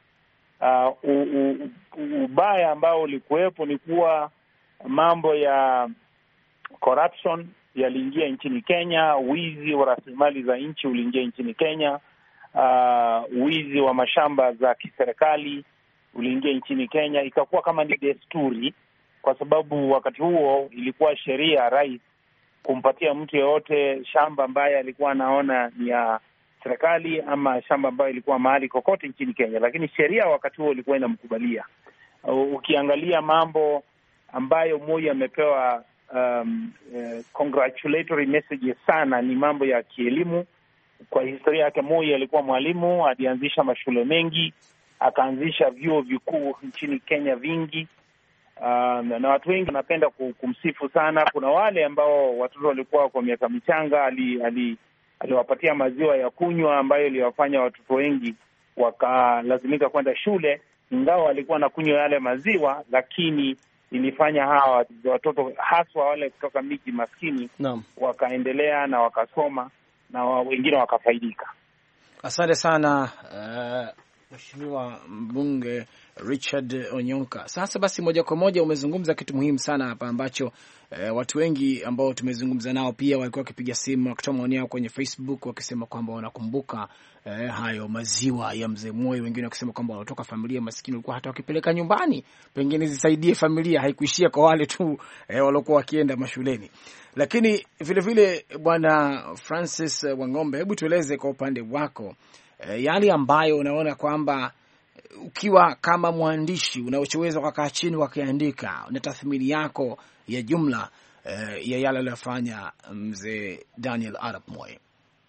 Ubaya ambao ulikuwepo ni kuwa mambo ya corruption yaliingia nchini Kenya, wizi wa rasilimali za nchi uliingia nchini Kenya, wizi wa mashamba za kiserikali uliingia nchini Kenya. Ikakuwa kama ni desturi, kwa sababu wakati huo ilikuwa sheria ya rais kumpatia mtu yeyote shamba ambaye alikuwa anaona ni ya serikali ama shamba ambayo ilikuwa mahali kokote nchini Kenya, lakini sheria wakati huo ilikuwa inamkubalia. Ukiangalia mambo ambayo Moi amepewa congratulatory messages sana, ni mambo ya kielimu. Kwa historia yake, Moi alikuwa mwalimu, alianzisha mashule mengi, akaanzisha vyuo vikuu nchini Kenya vingi, na watu wengi wanapenda kumsifu sana. Kuna wale ambao watoto walikuwa kwa miaka michanga, aliwapatia maziwa ya kunywa ambayo iliwafanya watoto wengi wakalazimika kwenda shule, ingawa walikuwa na kunywa yale maziwa, lakini ilifanya hawa watoto haswa wale kutoka miji maskini wakaendelea na wakasoma na wengine wakafaidika. Asante sana Mheshimiwa mbunge Richard Onyonka. Sasa basi, moja kwa moja umezungumza kitu muhimu sana hapa ambacho watu wengi ambao tumezungumza nao pia walikuwa wakipiga simu wakitoa maoni yao kwenye Facebook wakisema kwamba wanakumbuka hayo maziwa ya mzee Moi. Wengine wakisema kwamba wanatoka familia maskini, walikuwa hata wakipeleka nyumbani pengine zisaidie familia, haikuishia kwa wale tu waliokuwa wakienda mashuleni. Lakini vile vile Bwana Francis Wangombe, hebu tueleze kwa upande wako yale ambayo unaona kwamba ukiwa kama mwandishi unaochoweza kukaa chini wakiandika, una tathmini yako ya jumla ya yale aliyofanya mzee Daniel arap Moi.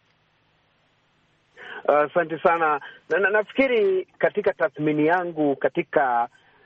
Asante sana. Nafikiri katika tathmini yangu katika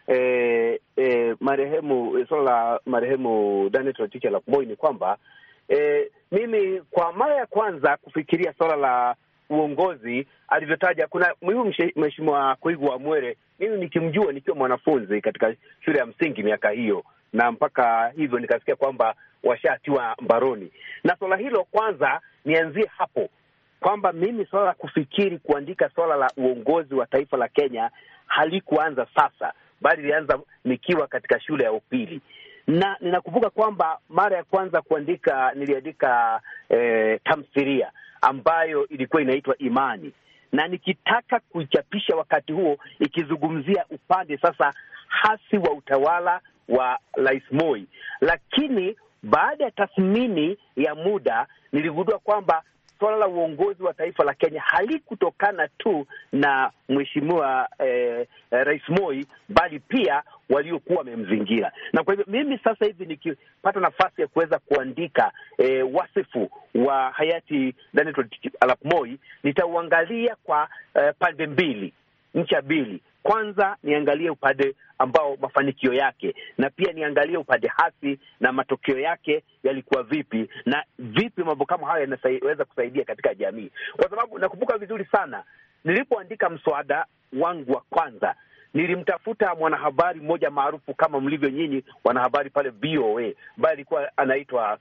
marehemu Daniel Toroitich arap Moi ni kwamba mimi kwa mara ya kwanza kufikiria swala la uongozi alivyotaja, kuna Mheshimiwa Koigi wa Mwere, mimi nikimjua nikiwa mwanafunzi katika shule ya msingi miaka hiyo, na mpaka hivyo nikasikia kwamba washatiwa mbaroni. Na swala hilo kwanza nianzie hapo. kwamba mimi swala la kufikiri kuandika swala la uongozi wa taifa la Kenya halikuanza sasa, bali ilianza nikiwa katika shule ya upili. Na ninakumbuka kwamba mara ya kwanza niliandika tamthilia ambayo ilikuwa inaitwa Imani, na nikitaka kuichapisha wakati huo ikizungumzia upande sasa hasi wa utawala wa Rais Moi. Lakini baada ya tathmini ya muda niligundua kwamba swala la uongozi wa taifa la Kenya halikutokana tu na mheshimiwa Rais Moi, bali pia waliokuwa wamemzingira. Na kwa hivyo mimi sasa hivi nikipata nafasi ya kuweza kuandika wasifu wa hayati Daniel Toroitich arap Moi, nitauangalia kwa pande mbili, ncha mbili. Kwanza niangalie upande ambao mafanikio yake, na pia niangalie upande hasi na matokeo yake yalikuwa vipi, na vipi mambo kama hayo yanaweza kusaidia katika jamii. Kwa sababu nakumbuka vizuri sana nilipoandika mswada wangu wa kwanza, nilimtafuta mwanahabari mmoja maarufu kama mlivyo nyinyi wanahabari pale VOA, ambaye alikuwa anaitwa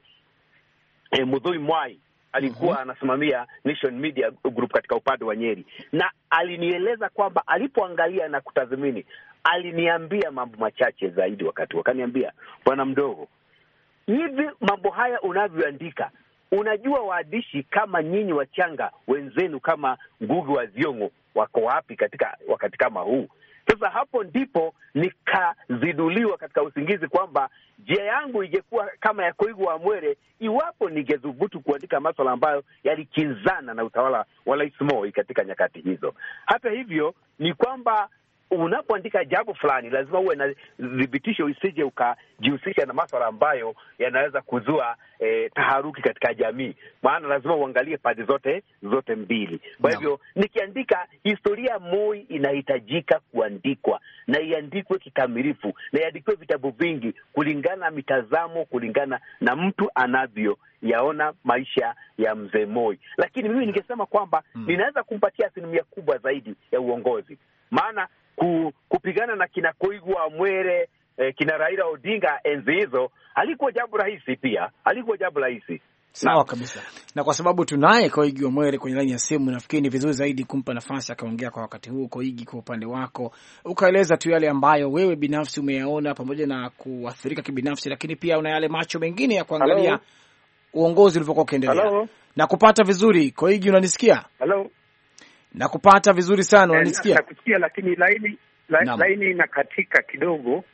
Muthoi Mwai. Alikuwa anasimamia Nation Media Group katika upande wa Nyeri, na alinieleza kwamba alipoangalia na kutathmini, aliniambia mambo machache zaidi. Wakaniambia, bwana mdogo, hivi mambo haya unavyoandika, unajua waandishi kama nyinyi wachanga wenzenu kama Ngugi wa Thiong'o wako wapi katika wakati kama huu? Sasa hapo ndipo nikaziduliwa katika usingizi kwamba njia yangu ingekuwa kama ya Koigu wa Mwere iwapo ningethubutu kuandika masuala ambayo yalikinzana na utawala wa Rais Moi katika nyakati hizo. Hata hivyo ni kwamba unapoandika jambo fulani lazima uwe na dhibitisho, isije ukajihusisha na masuala ambayo yanaweza kuzua taharuki katika jamii. Maana lazima uangalie pande zote mbili. Kwa hivyo nikiandika historia Moi inahitajika kuandikwa, na iandikwe kikamilifu, na iandikwe vitabu vingi kulingana na mitazamo, kulingana na mtu anavyo yaona maisha ya mzee Moi. Lakini mimi ningesema kwamba ninaweza kumpatia asilimia kubwa zaidi ya uongozi. Maana kupigana na kina Koigu wa Mwere, kina Raila Odinga enzi hizo, halikuwa jambo rahisi pia. Halikuwa jambo rahisi. Sawa kabisa. Na kwa sababu tunaye Koigu wa Mwere kwenye laini ya simu, nafikiri ni vizuri zaidi kumpa nafasi akaongea kwa wakati huu. Koigi, kwa upande wako, ukaeleza tu yale ambayo wewe binafsi umeyaona pamoja na kuathirika kibinafsi, lakini pia una yale macho mengine ya kuangalia uongozi ulivyokuwa ukiendelea. Na kupata vizuri, Koigi, unanisikia? Hello. Na kupata vizuri sana, unanisikia? Nakusikia, lakini laini inakatika kidogo.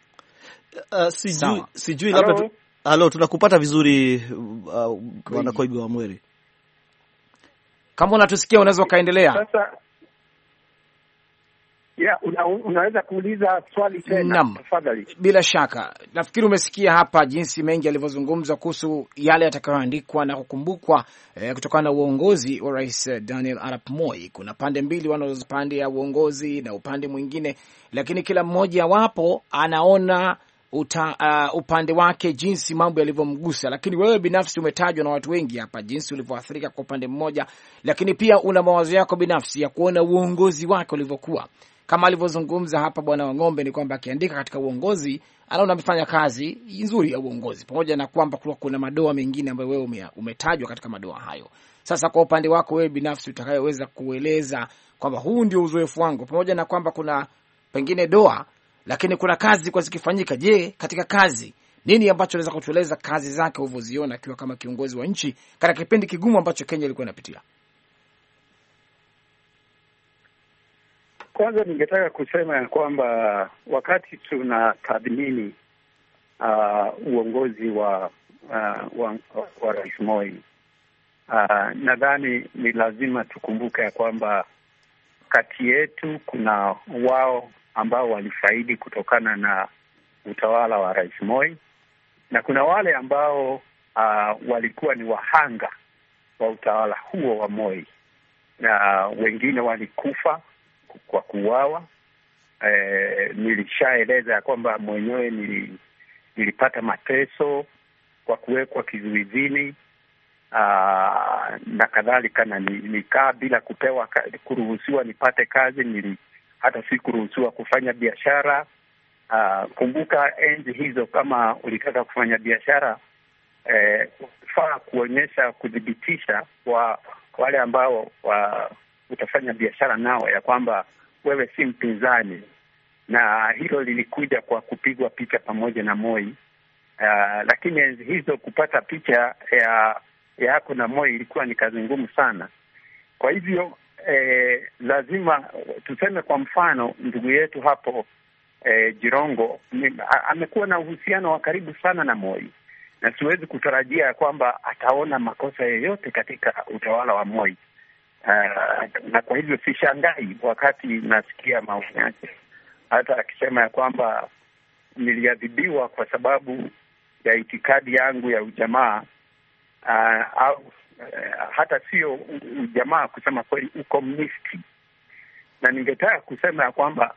Sijui labda halo, tunakupata vizuri bwana Koigu wa Mwere. Kama unatusikia unaweza kaendelea. Sasa unaweza kuuliza swali tena tafadhali. Bila shaka. Nafikiri umesikia hapa jinsi mengi alivyozungumza kuhusu yale yatakayoandikwa na kukumbukwa kutokana na uongozi wa Rais Daniel Arap Moi. Kuna pande mbili, pande ya uongozi na upande mwingine, lakini kila mmoja wapo anaona upande wake jinsi mambo yalivyomgusa. Lakini wewe binafsi umetajwa na watu wengi hapa jinsi ulivyoathirika kwa upande mmoja, lakini pia una mawazo yako binafsi ya kuona uongozi wake ulivyokuwa. Kama alivyozungumza hapa Bwana Wang'ombe, ni kwamba akiandika katika uongozi anaona amefanya kazi nzuri ya uongozi, pamoja na kwamba kuna madoa mengine ambayo wewe umetajwa katika madoa hayo. Sasa kwa upande wako wewe binafsi utakayeweza kueleza kwamba huu ndio uzoefu wangu, pamoja na kwamba kuna pengine doa, lakini kuna kazi kwa zikifanyika. Je, katika kazi nini ambacho unaweza kutueleza kazi zake ulivyoziona akiwa kama kiongozi wa nchi katika kipindi kigumu ambacho Kenya ilikuwa inapitia? Kwanza ningetaka kusema ya kwamba wakati tunatathmini uongozi wa Rais Moi, nadhani ni lazima tukumbuke ya kwamba kati yetu kuna wao ambao walifaidi kutokana na utawala wa Rais Moi, na kuna wale ambao walikuwa ni wahanga wa utawala huo wa Moi, na wengine walikufa kwa kuuawa. Nilishaeleza ya kwamba mwenyewe nilipata mateso kwa kuwekwa kizuizini na kadhalika, na nikaa bila kuruhusiwa nipate kazi. Hata si kuruhusiwa kufanya biashara. Kumbuka enzi hizo, kama ulitaka kufanya biashara faa kudhibitisha wale ambao utafanya biashara nao, ya kwamba wewe si mpinzani, na hilo lilikuja kwa kupigwa picha pamoja na Moi. Lakini enzi hizo kupata picha yako na Moi ilikuwa ni kazi ngumu sana. Kwa hivyo lazima tuseme, kwa mfano ndugu yetu hapo Jirongo amekuwa na uhusiano wa karibu sana na Moi, na siwezi kutarajia kwamba ataona makosa yoyote katika utawala wa Moi. Na kwa hivyo sishangai wakati nasikia maoni yake, hata akisema ya kwamba niliadhibiwa kwa sababu ya itikadi yangu ya ujamaa, au hata sio ujamaa, kusema kweli ukomunisti. Na ningetaka kusema ya kwamba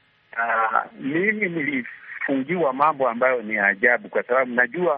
mimi nilifungiwa mambo ambayo ni ajabu, kwa sababu najua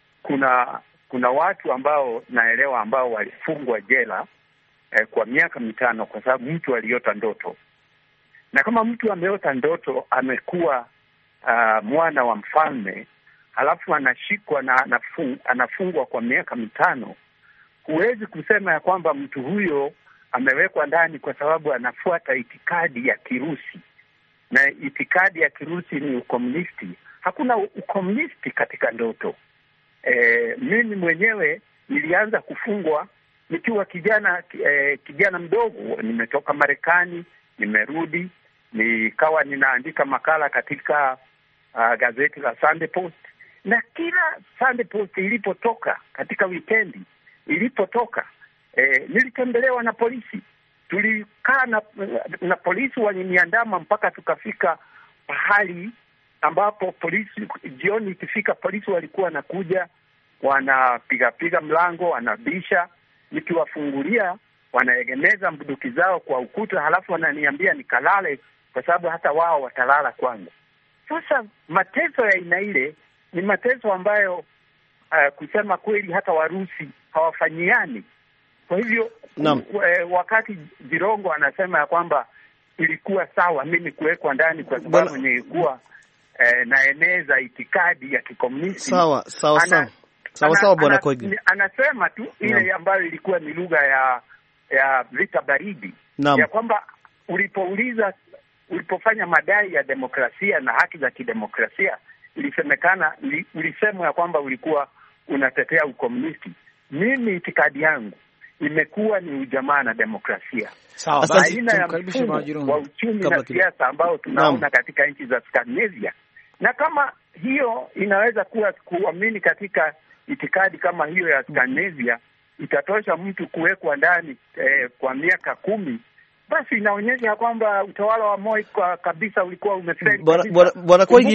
kuna watu ambao naelewa ambao walifungwa jela kwa miaka 5 kwa sababu mtu aliota ndoto. Na kama mtu ameota ndoto, amekuwa mwana wa mfalme, halafu anashikwa na anafungwa kwa miaka 5, huwezi kusema ya kwamba mtu huyo amewekwa ndani kwa sababu anafuata itikadi ya Kirusi, na itikadi ya Kirusi ni ukomunisti. Hakuna ukomunisti katika ndoto. Mimi mwenyewe nilianza kufungwa nikiwa kijana mdogo. Nimetoka Marekani, nimerudi, nikawa ninaandika makala katika gazeti la Sunday Post, na kila Sunday Post ilipotoka katika wikendi ilipotoka, nilitembelewa na polisi. Tulikaa na polisi, waliniandama mpaka tukafika pahali ambapo polisi, jioni ikifika, polisi walikuwa wanakuja, wanapiga mlango, wanabisha. Nikiwafungulia, wanaegemeza bunduki zao kwa ukuta, halafu wananiambia nikalale, kwa sababu hata wao watalala kwanza. Sasa mateso ya aina ile ni mateso ambayo kusema kweli hata Warusi hawafanyiani. Kwa hivyo wakati Jirongo anasema ya kwamba ilikuwa sawa mimi kuwekwa ndani kwa sababu nilikuwa naeneza itikadi ya kikomunisti. Sawa bwana Koigi. Anasema tu ile ambayo ilikuwa ni lugha ya vita baridi, ya kwamba ulipofanya madai ya demokrasia na haki za kidemokrasia, ulisemwa ya kwamba ulikuwa unatetea ukomunisti. Mimi itikadi yangu imekuwa ni ujamaa na demokrasia. Aina ya mfumo wa uchumi na siasa ambao tunaona katika nchi za Scandinavia. Na kama hiyo inaweza kuamini katika itikadi kama hiyo ya Scandinavia, itatosha mtu kuwekwa ndani kwa miaka 10, basi inaonyesha kwamba utawala wa Moi kwa kabisa ulikuwa umefeli. Bwana Koigi,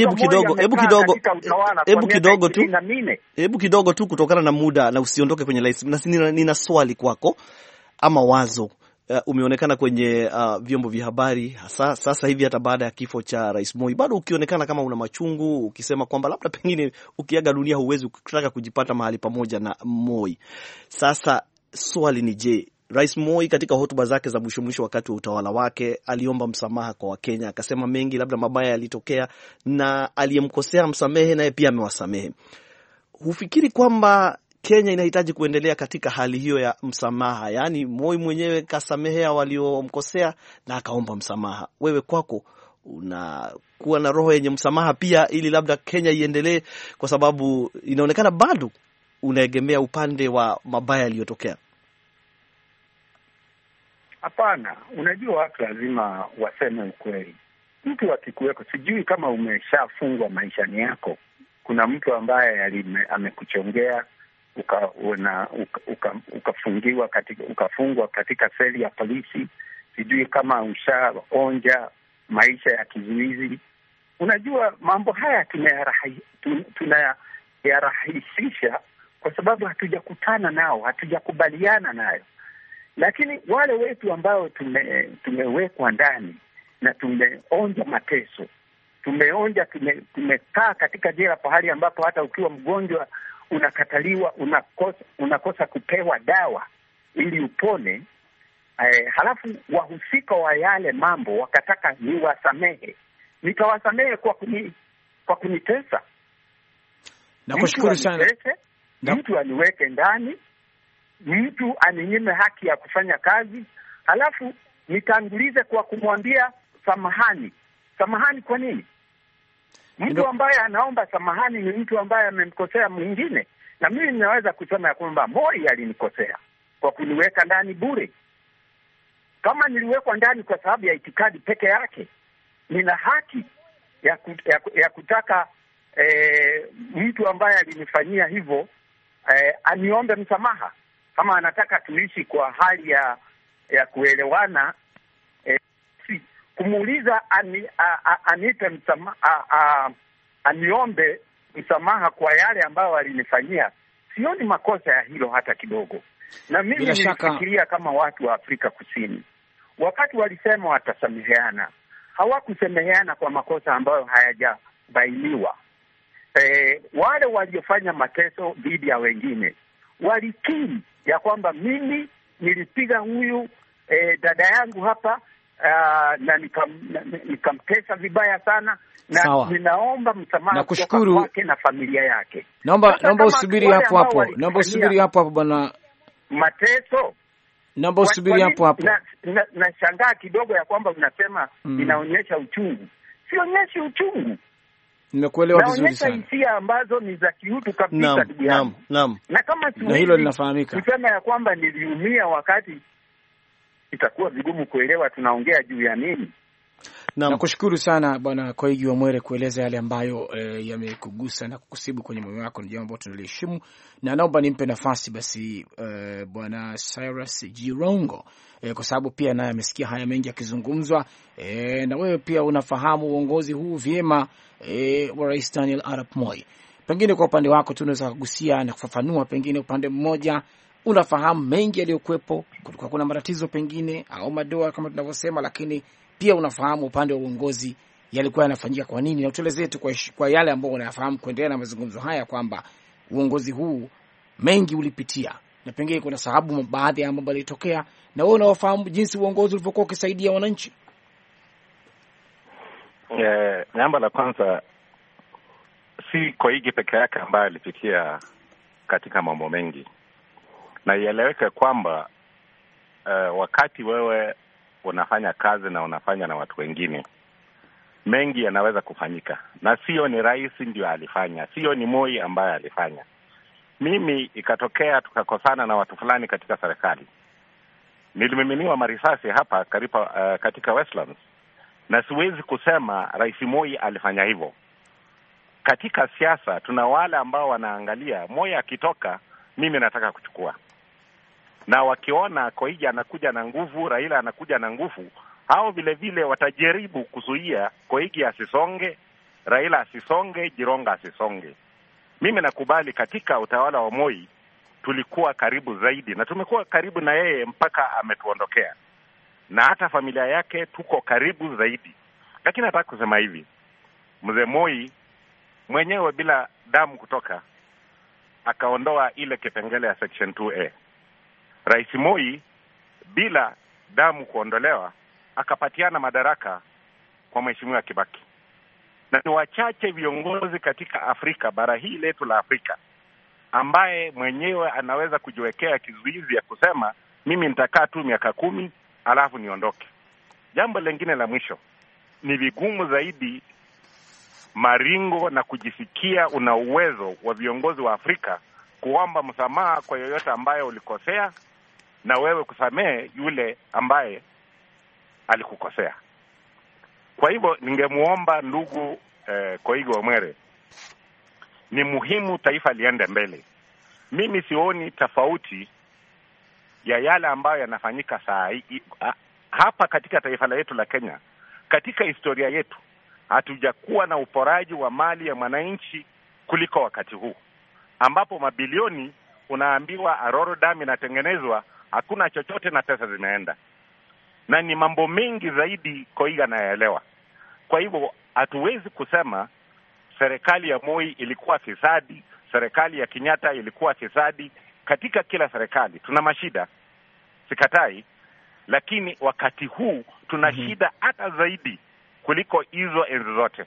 hebu kidogo tu kutokana na muda, na usiondoke kwenye live. Nina swali kwako ama wazo. Umeonekana kwenye vyombo vya habari hasa sasa hivi, hata baada ya kifo cha Rais Moi, bado ukionekana kama una machungu, ukisema kwamba labda pengine ukiaga dunia huwezi kutaka kujipata mahali pamoja na Moi. Sasa swali ni je, Rais Moi katika hotuba zake za mwisho wakati wa utawala wake aliomba msamaha kwa Wakenya, akasema mengi labda mabaya yalitokea na aliyemkosea msamehe, naye pia amewasamehe. Hufikiri kwamba Kenya inahitaji kuendelea katika hali hiyo ya msamaha? Yaani Moi mwenyewe kasamehea waliomkosea na akaomba msamaha. Wewe kwako unakuwa na roho yenye msamaha pia, ili labda Kenya iendelee, kwa sababu inaonekana bado unaegemea upande wa mabaya yaliyotokea? Hapana, unajua watu lazima waseme ukweli. Mtu akikuweko, sijui kama umeshafungwa maishani yako, kuna mtu ambaye amekuchongea ukafungiwa ukafungwa katika seli ya polisi. Sijui kama ushaonja maisha ya kizuizi. Unajua mambo haya tunayarahisisha kwa sababu hatujakutana nao, hatujakubaliana nayo. Lakini wale wetu ambao tumewekwa ndani na tumeonja mateso, tumekaa katika jela pahali ambapo hata ukiwa mgonjwa unakataliwa, unakosa kupewa dawa ili upone. Halafu wahusika wa yale mambo wakataka niwasamehe. Nitawasamehe kwa kunitesa. Nakushukuru sana. Mtu aniweke ndani mtu aninyime haki ya kufanya kazi, halafu nitangulize kwa kumwambia samahani. Samahani kwa nini? Mtu ambaye anaomba samahani ni mtu ambaye amemkosea mwingine. Na mimi ninaweza kusema ya kwamba Moi alinikosea kwa kuniweka ndani bure. Kama niliwekwa ndani kwa sababu ya itikadi peke yake, nina haki ya kutaka mtu ambaye alinifanyia hivyo aniombe msamaha. Kama anataka tuishi kwa hali ya kuelewana, kumuuliza anipe msamaha, aniombe msamaha kwa yale ambayo alinifanyia, sioni makosa ya hilo hata kidogo. Na mimi nilifikiria kama watu wa Afrika Kusini wakati walisema watasameheana, hawakusameheana kwa makosa ambayo hayajabainiwa. Wale waliofanya mateso dhidi ya wengine walikiri ya kwamba mimi nilipiga huyu dada yangu hapa na nikamtesa vibaya sana, na sawa, ninaomba msamaha kutoka kwake na familia yake. Naomba usubiri hapo hapo. Naomba usubiri hapo hapo bwana mateso. Naomba usubiri hapo hapo. Nashangaa kidogo ya kwamba unasema inaonyesha uchungu. Sionyeshi uchungu. Nimekuelewa vizuri sana. Naonyesha hisia ambazo ni za kiutu kabisa ndugu yangu. Na kama na hilo linafahamika. Kusema ya kwamba niliumia wakati, itakuwa vigumu kuelewa tunaongea juu ya nini. Nakushukuru sana Bwana Koigi Wamwere kueleza yale ambayo yamekugusa na kukusibu kwenye moyo wako. Ni jambo ambalo tunaliheshimu, na naomba nimpe nafasi basi Bwana Cyrus Jirongo kwa sababu pia naye amesikia haya mengi yakizungumzwa, na wewe pia unafahamu uongozi huu vyema wa Rais Daniel Arap Moi. Pengine kwa upande wako tunaweza kugusia na kufafanua, pengine upande mmoja unafahamu mengi yaliyokuwepo, kulikuwa kuna matatizo pengine au madoa kama tunavyosema, lakini pia unafahamu upande wa uongozi yalikuwa yanafanyika kwa nini, na utuelezee tu kwa yale ambayo unayafahamu kuendelea na mazungumzo haya, kwamba uongozi huu mengi ulipitia na pengine kuna sababu baadhi ya mambo yalitokea, na wewe unaofahamu jinsi uongozi ulivyokuwa ukisaidia wananchi. Jambo la kwanza, si Koigi peke yake ambaye alipitia katika mambo mengi, na ieleweke kwamba wakati wewe unafanya kazi na unafanya na watu wengine, mengi yanaweza kufanyika, na sio ni rais ndio alifanya, sio ni Moi ambaye alifanya. Mimi ikatokea tukakosana na watu fulani katika serikali, nilimiminiwa marisasi hapa karibu katika Westlands, na siwezi kusema rais Moi alifanya hivyo. Katika siasa tuna wale ambao wanaangalia Moi akitoka mimi nataka kuchukua, na wakiona Koigi anakuja na nguvu, Raila anakuja na nguvu, hao vile vile watajaribu kuzuia Koigi asisonge, Raila asisonge, Jirongo asisonge. Mimi nakubali katika utawala wa Moi tulikuwa karibu zaidi, na tumekuwa karibu na yeye mpaka ametuondokea, na hata familia yake tuko karibu zaidi. Lakini nataka kusema hivi, mzee Moi mwenyewe bila damu kutoka akaondoa ile kipengele ya section 2A. Rais Moi bila damu kuondolewa akapatiana madaraka kwa Mheshimiwa Kibaki. Na ni wachache viongozi katika Afrika, bara hii letu la Afrika, ambaye mwenyewe anaweza kujiwekea kizuizi ya kusema mimi nitakaa tu miaka 10 alafu niondoke. Jambo lingine la mwisho, ni vigumu zaidi maringo na kujisikia una uwezo wa viongozi wa Afrika kuomba msamaha kwa yoyote ambaye ulikosea, na wewe kusamehe yule ambaye alikukosea. Kwa hivyo ningemuomba ndugu Koigi Wamwere, ni muhimu taifa liende mbele. Mimi sioni tofauti ya yale ambayo yanafanyika saa hii hapa katika taifa letu la Kenya. Katika historia yetu hatujakuwa na uporaji wa mali ya mwananchi kuliko wakati huu, ambapo mabilioni unaambiwa Aroro Dam inatengenezwa, hakuna chochote na pesa zimeenda. Na ni mambo mengi zaidi Koigi anaelewa. Kwa hivyo hatuwezi kusema serikali ya Moi ilikuwa fisadi, serikali ya Kenyatta ilikuwa fisadi. Katika kila serikali tuna mashida, sikatai, lakini wakati huu tuna shida hata zaidi kuliko hizo enzi zote.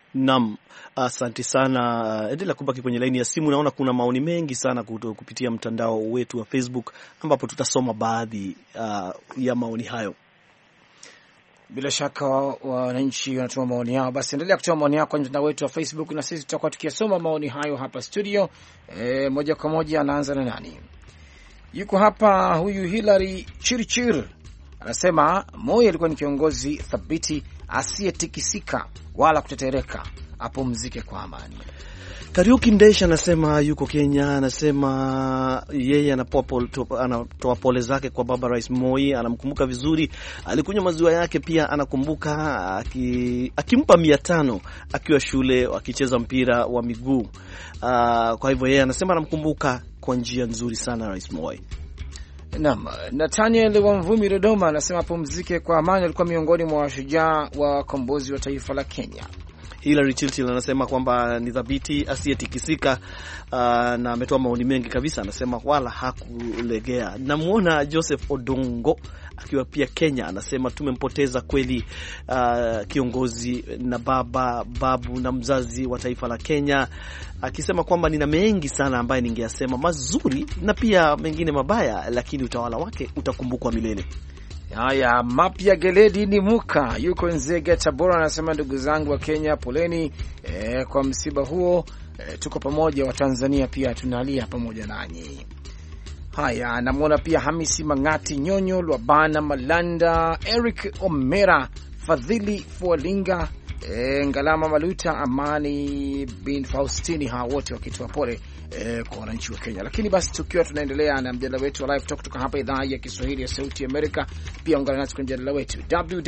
Naam, asante sana. Endelea kubaki kwenye laini ya simu. Naona kuna maoni mengi sana kupitia mtandao wetu wa Facebook ambapo tutasoma baadhi ya maoni hayo. Bila shaka wananchi wanatuma maoni yao, basi endelea kutoa maoni yako kwenye mtandao wetu wa Facebook na sisi tutakuwa tukisoma maoni hayo hapa studio. Moja kwa moja anaanza na nani? Yuko hapa huyu Hilary Chirchir. Anasema Moi alikuwa ni kiongozi thabiti asiyetikisika wala kutetereka, apumzike kwa amani. Kariuki Ndesha anasema yuko Kenya, anasema yeye anatoa pole zake kwa baba Rais Moi, anamkumbuka vizuri, alikunywa maziwa yake, pia anakumbuka akimpa 500 akiwa shule akicheza mpira wa miguu. Kwa hivyo yeye anasema anamkumbuka kwa njia nzuri sana Rais Moi. Naam, Nathaniel wa Mvumi Dodoma anasema pumzike kwa amani, alikuwa miongoni mwa washujaa wa kombozi wa taifa la Kenya. Hilary Chiltil anasema kwamba ni dhabiti asiyetikisika, na ametoa maoni mengi kabisa, anasema wala hakulegea. Namuona Joseph Odongo akiwa pia Kenya, anasema tumempoteza kweli kiongozi na babu na mzazi wa taifa la Kenya, akisema kwamba nina mengi sana ambaye ningeyasema mazuri na pia mengine mabaya, lakini utawala wake utakumbukwa milele. Haya, Mapya Geledi ni Muka yuko Nzega Tabora, anasema ndugu zangu wa Kenya poleni kwa msiba huo, tuko pamoja, wa Tanzania pia tunalia pamoja nanyi. Haya, namuona pia Hamisi Mangati Nyonyo, Lwabana Malanda, Eric Omera, Fadhili Fualinga, Ngalama Maluta, Amani bin Faustini, hawa wote wakitoa pole kwa wananchi wa Kenya. Lakini basi tukiwa tunaendelea na mjadala wetu wa live talk kutoka hapa idhaa ya Kiswahili ya Sauti ya Amerika, pia ungana nasi kwenye mjadala wetu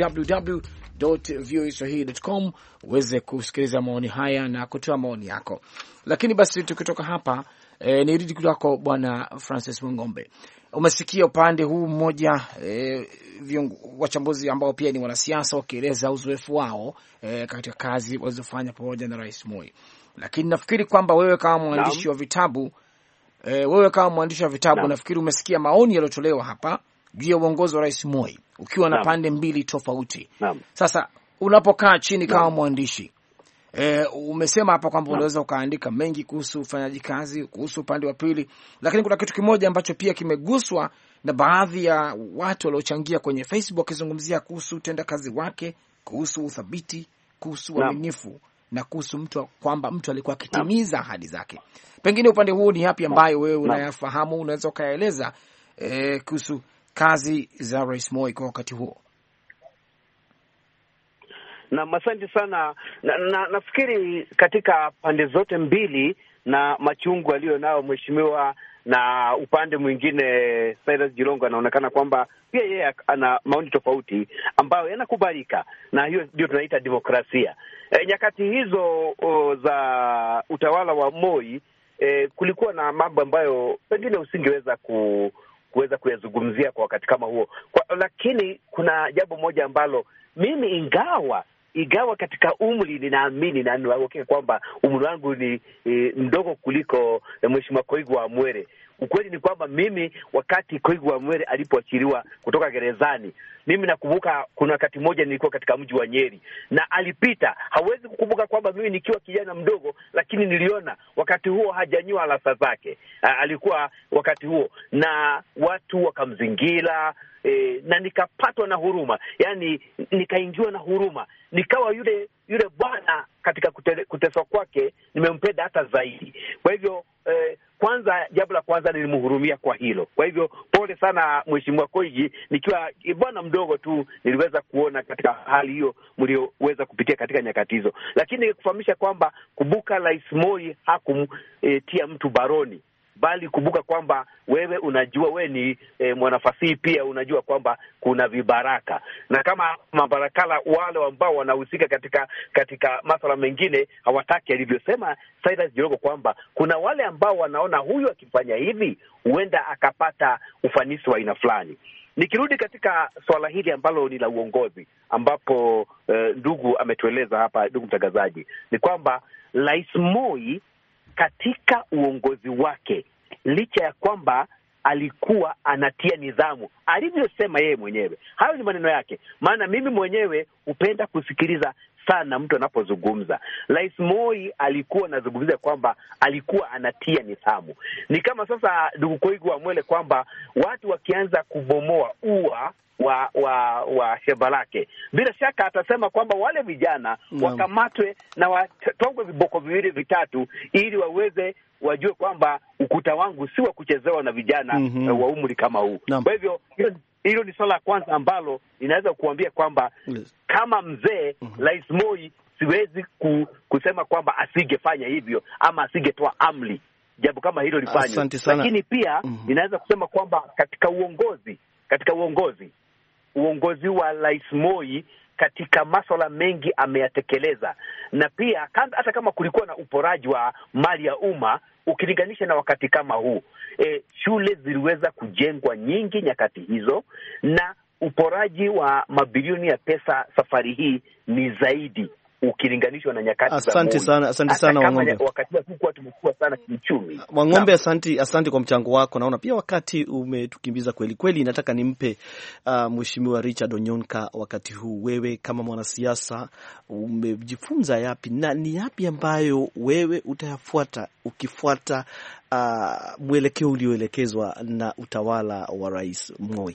www.voaswahili.com uweze kusikiliza maoni haya na kutoa maoni yako. Lakini basi tukitoka hapa nirudi kwako Bwana Francis Mwangombe. Umesikia upande huu mmoja, wachambuzi ambao pia ni wanasiasa wakieleza uzoefu wao katika kazi walizofanya pamoja na Rais Moi. Lakini nafikiri kwamba wewe kama mwandishi wa vitabu, nafikiri umesikia maoni yaliyotolewa hapa juu ya uongozi wa Rais Moi ukiwa na pande mbili tofauti. Sasa unapokaa chini kama mwandishi, umesema hapa kwamba unaweza ukaandika mengi kuhusu ufanyaji kazi, kuhusu upande wa pili, lakini kuna kitu kimoja ambacho pia kimeguswa na baadhi ya watu waliochangia kwenye Facebook wakizungumzia kuhusu utendakazi wake, kuhusu uthabiti, kuhusu uaminifu na kuhusu kwamba mtu alikuwa akitimiza ahadi zake. Pengine upande huu ni yapi ambayo wewe unayafahamu, unaweza ukaeleza kuhusu kazi za Rais Moi kwa wakati huo? Na asante sana. Nafikiri katika pande zote mbili na machungu aliyo nao mheshimiwa, na upande mwingine Cyrus Jirongo anaonekana kwamba pia yeye ana maoni tofauti ambayo yanakubalika, na hiyo ndio tunaita demokrasia. Nyakati hizo za utawala wa Moi kulikuwa na mambo ambayo pengine usingeweza kuweza kuyazungumzia kwa wakati kama huo. Lakini kuna jambo moja ambalo mimi ingawa katika umri ninaamini na niwahakika kwamba umri wangu ni mdogo kuliko mheshimiwa Koigi wa Mwere. Ukweli ni kwamba mimi wakati Koigi wa Mwere alipoachiliwa kutoka gerezani, mimi nakumbuka kuna wakati mmoja nilikuwa katika mji wa Nyeri na alipita. Hawezi kukumbuka kwamba mimi nikiwa kijana mdogo, lakini niliona wakati huo hajanyua alasa zake. Alikuwa wakati huo na watu wakamzingira, na nikapatwa na huruma, yani nikaingiwa na huruma, nikawa yule bwana katika kuteswa kwake nimempenda hata zaidi. Kwa hivyo jambo la kwanza nilimhurumia kwa hilo. Kwa hivyo pole sana mheshimiwa Koigi, nikiwa bwana mdogo tu niliweza kuona katika hali hiyo mlioweza kupitia katika nyakati hizo. Lakini kufahamisha kwamba kumbuka Rais Moi hakumtia mtu baroni, bali kumbuka kwamba wewe unajua, wewe ni mwanafasihi pia, unajua kwamba kuna vibaraka, na kama mabarakala wale ambao wanahusika katika masuala mengine hawataki, alivyosema Cyrus Jirongo kwamba kuna wale ambao wanaona huyu akifanya hivi huenda akapata ufanisi wa aina fulani. Nikirudi katika swala hili ambalo ni la uongozi, ambapo ndugu ametueleza hapa, ndugu mtangazaji, ni kwamba Rais Moi katika uongozi wake, licha ya kwamba alikuwa anatia nidhamu, alivyosema yeye mwenyewe, hayo ni maneno yake. Maana mimi mwenyewe hupenda kusikiliza sana mtu anapozungumza. Rais Moi alikuwa anazungumzia kwamba alikuwa anatia nidhamu. Ni kama sasa ndugu Koigi Wamwele kwamba watu wakianza kubomoa ua wa shamba lake, bila shaka atasema kwamba wale vijana wakamatwe na watongwe viboko viwili vitatu, ili wajue kwamba ukuta wangu si wa kuchezewa na vijana wa umri kama huu. Kwa hivyo hilo ni swala la kwanza ambalo inaweza kuambia kwamba kama mzee Rais Moi siwezi kusema kwamba asingefanya hivyo ama asingetoa amri jambo kama hilo lifanywe. Lakini pia inaweza kusema kwamba katika uongozi wa Rais Moi katika masuala mengi ameyatekeleza, na pia hata kama kulikuwa na uporaji wa mali ya umma ukilinganisha na wakati kama huu, shule ziliweza kujengwa nyingi nyakati hizo, na uporaji wa mabilioni ya pesa safari hii ni zaidi ukilinganishwa na nyakati za Moi. Asante sana Wang'ombe. Wakati huu tumekuwa sana kiuchumi. Wang'ombe, asante kwa mchango wako. Naona pia wakati umetukimbiza kweli kweli. Nataka nimpe Mheshimiwa Richard Onyonka wakati huu. Wewe kama mwanasiasa umejifunza yapi na ni yapi ambayo wewe utayafuata ukifuata mwelekeo ulioelekezwa na utawala wa Rais Moi?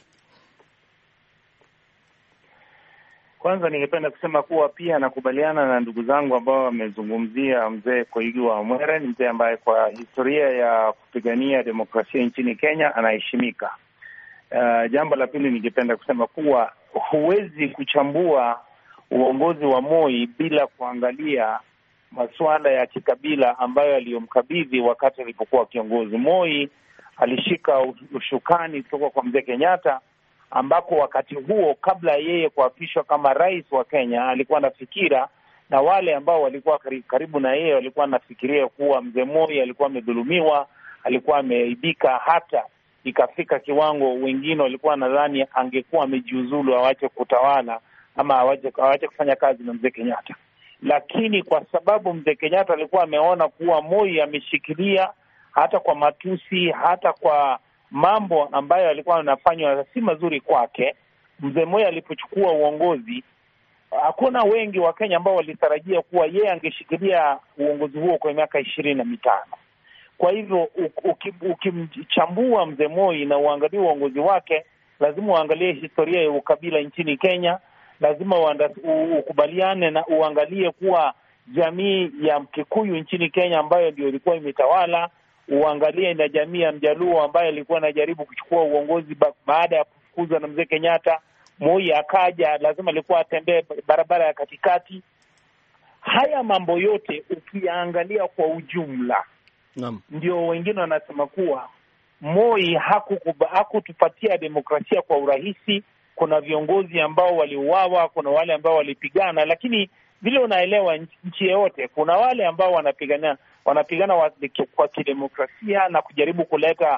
Kwanza ningependa kusema kuwa pia nakubaliana na ndugu zangu ambao wamezungumzia mzee Koigi Wamwere. Ni mzee ambaye kwa historia ya kupigania demokrasia nchini Kenya anaheshimika. Jambo la pili ningependa kusema kuwa huwezi kuchambua uongozi wa Moi bila kuangalia masuala ya kikabila ambayo aliyomkabidhi wakati alipokuwa kiongozi. Moi alishika ushukani kutoka kwa mzee Kenyatta, ambapo wakati huo kabla yeye kuapishwa kama rais wa Kenya alikuwa anafikira, na wale ambao walikuwa karibu na yeye walikuwa nafikiria kuwa mzee Moi alikuwa amedhulumiwa, alikuwa ameibika, hata ikafika kiwango wengine walikuwa nadhani angekuwa amejiuzulu, awache kutawala ama awache kufanya kazi na mzee Kenyatta. Lakini kwa sababu mzee Kenyatta alikuwa ameona kuwa Moi ameshikilia hata kwa matusi, hata kwa mambo ambayo alikuwa anafanywa si mazuri kwake, mzee Moi alipochukua uongozi, hakuna wengi wa Kenya ambao walitarajia kuwa yeye angeshikilia uongozi huo kwa miaka 25. Kwa hivyo ukimchambua mzee Moi na uangalie uongozi wake, lazima uangalie historia ya ukabila nchini Kenya, lazima ukubaliane na uangalie kuwa jamii ya Mkikuyu nchini Kenya ambayo ndio ilikuwa imetawala, uangalie na jamii ya Mjaluo ambaye alikuwa anajaribu kuchukua uongozi baada ya kufukuzwa na mzee Kenyatta. Moi akaja, lazima alikuwa atembee barabara ya katikati. Haya mambo yote ukiangalia kwa ujumla, ndio wengine wanasema kuwa Moi hakutupatia demokrasia kwa urahisi. Kuna viongozi ambao waliuawa, kuna wale ambao walipigana, lakini vile unaelewa nchi yote kuna wale ambao wanapigana kwa kidemokrasia na kujaribu kuleta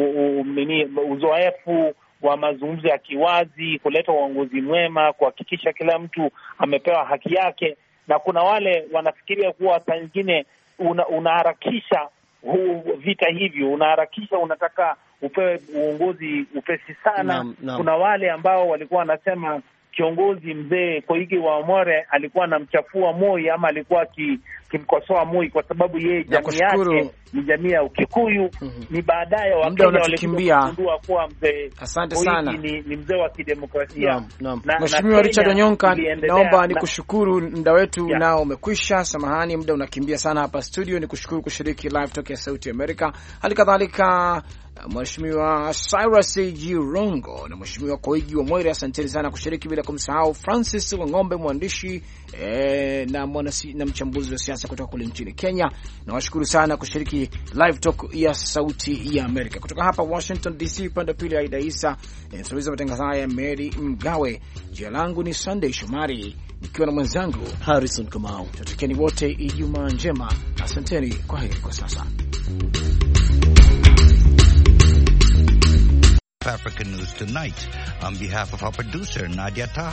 uzoefu wa mazungumzo ya kiwazi, kuleta uongozi mwema, kuhakikisha kila mtu amepewa haki yake. Na kuna wale wanafikiria kuwa saa nyingine unaharakisha vita hivyo, unaharakisha, unataka upewe uongozi upesi sana. Kuna wale ambao walikuwa wanasema kiongozi mzee Koigi Wamwere alikuwa anamchafua Moi ama alikuwa kimkosoa Moi kwa sababu yeye jamii yake ni jamii ya Ukikuyu. Ni baadaye Wakenya waligundua kuwa mzee Koigi ni mzee wa kidemokrasia. Mheshimiwa Richard Onyonka, naomba nikushukuru, muda wetu nao umekwisha. Samahani, muda unakimbia sana hapa studio. Nikushukuru kushiriki live talk ya Sauti Amerika. Halikadhalika Mheshimiwa Cyrus Jirongo na Mheshimiwa Koigi Wamwere, asanteni sana kushiriki, bila kumsahau Francis Wang'ombe, mwandishi na mchambuzi wa siasa kutoka kule nchini Kenya. Na washukuru sana kushiriki live talk ya Sauti ya Amerika. Kutoka hapa Washington DC, upande pili Aida Isa, msimamizi wa matangazo haya Mary Mgawe. Jina langu ni Sunday Shomari nikiwa na mwenzangu Harrison Kamau. Tutakieni wote Ijumaa njema. Asanteni, kwa heri kwa sasa. African News Tonight. On behalf of our producer, Nadia Taha.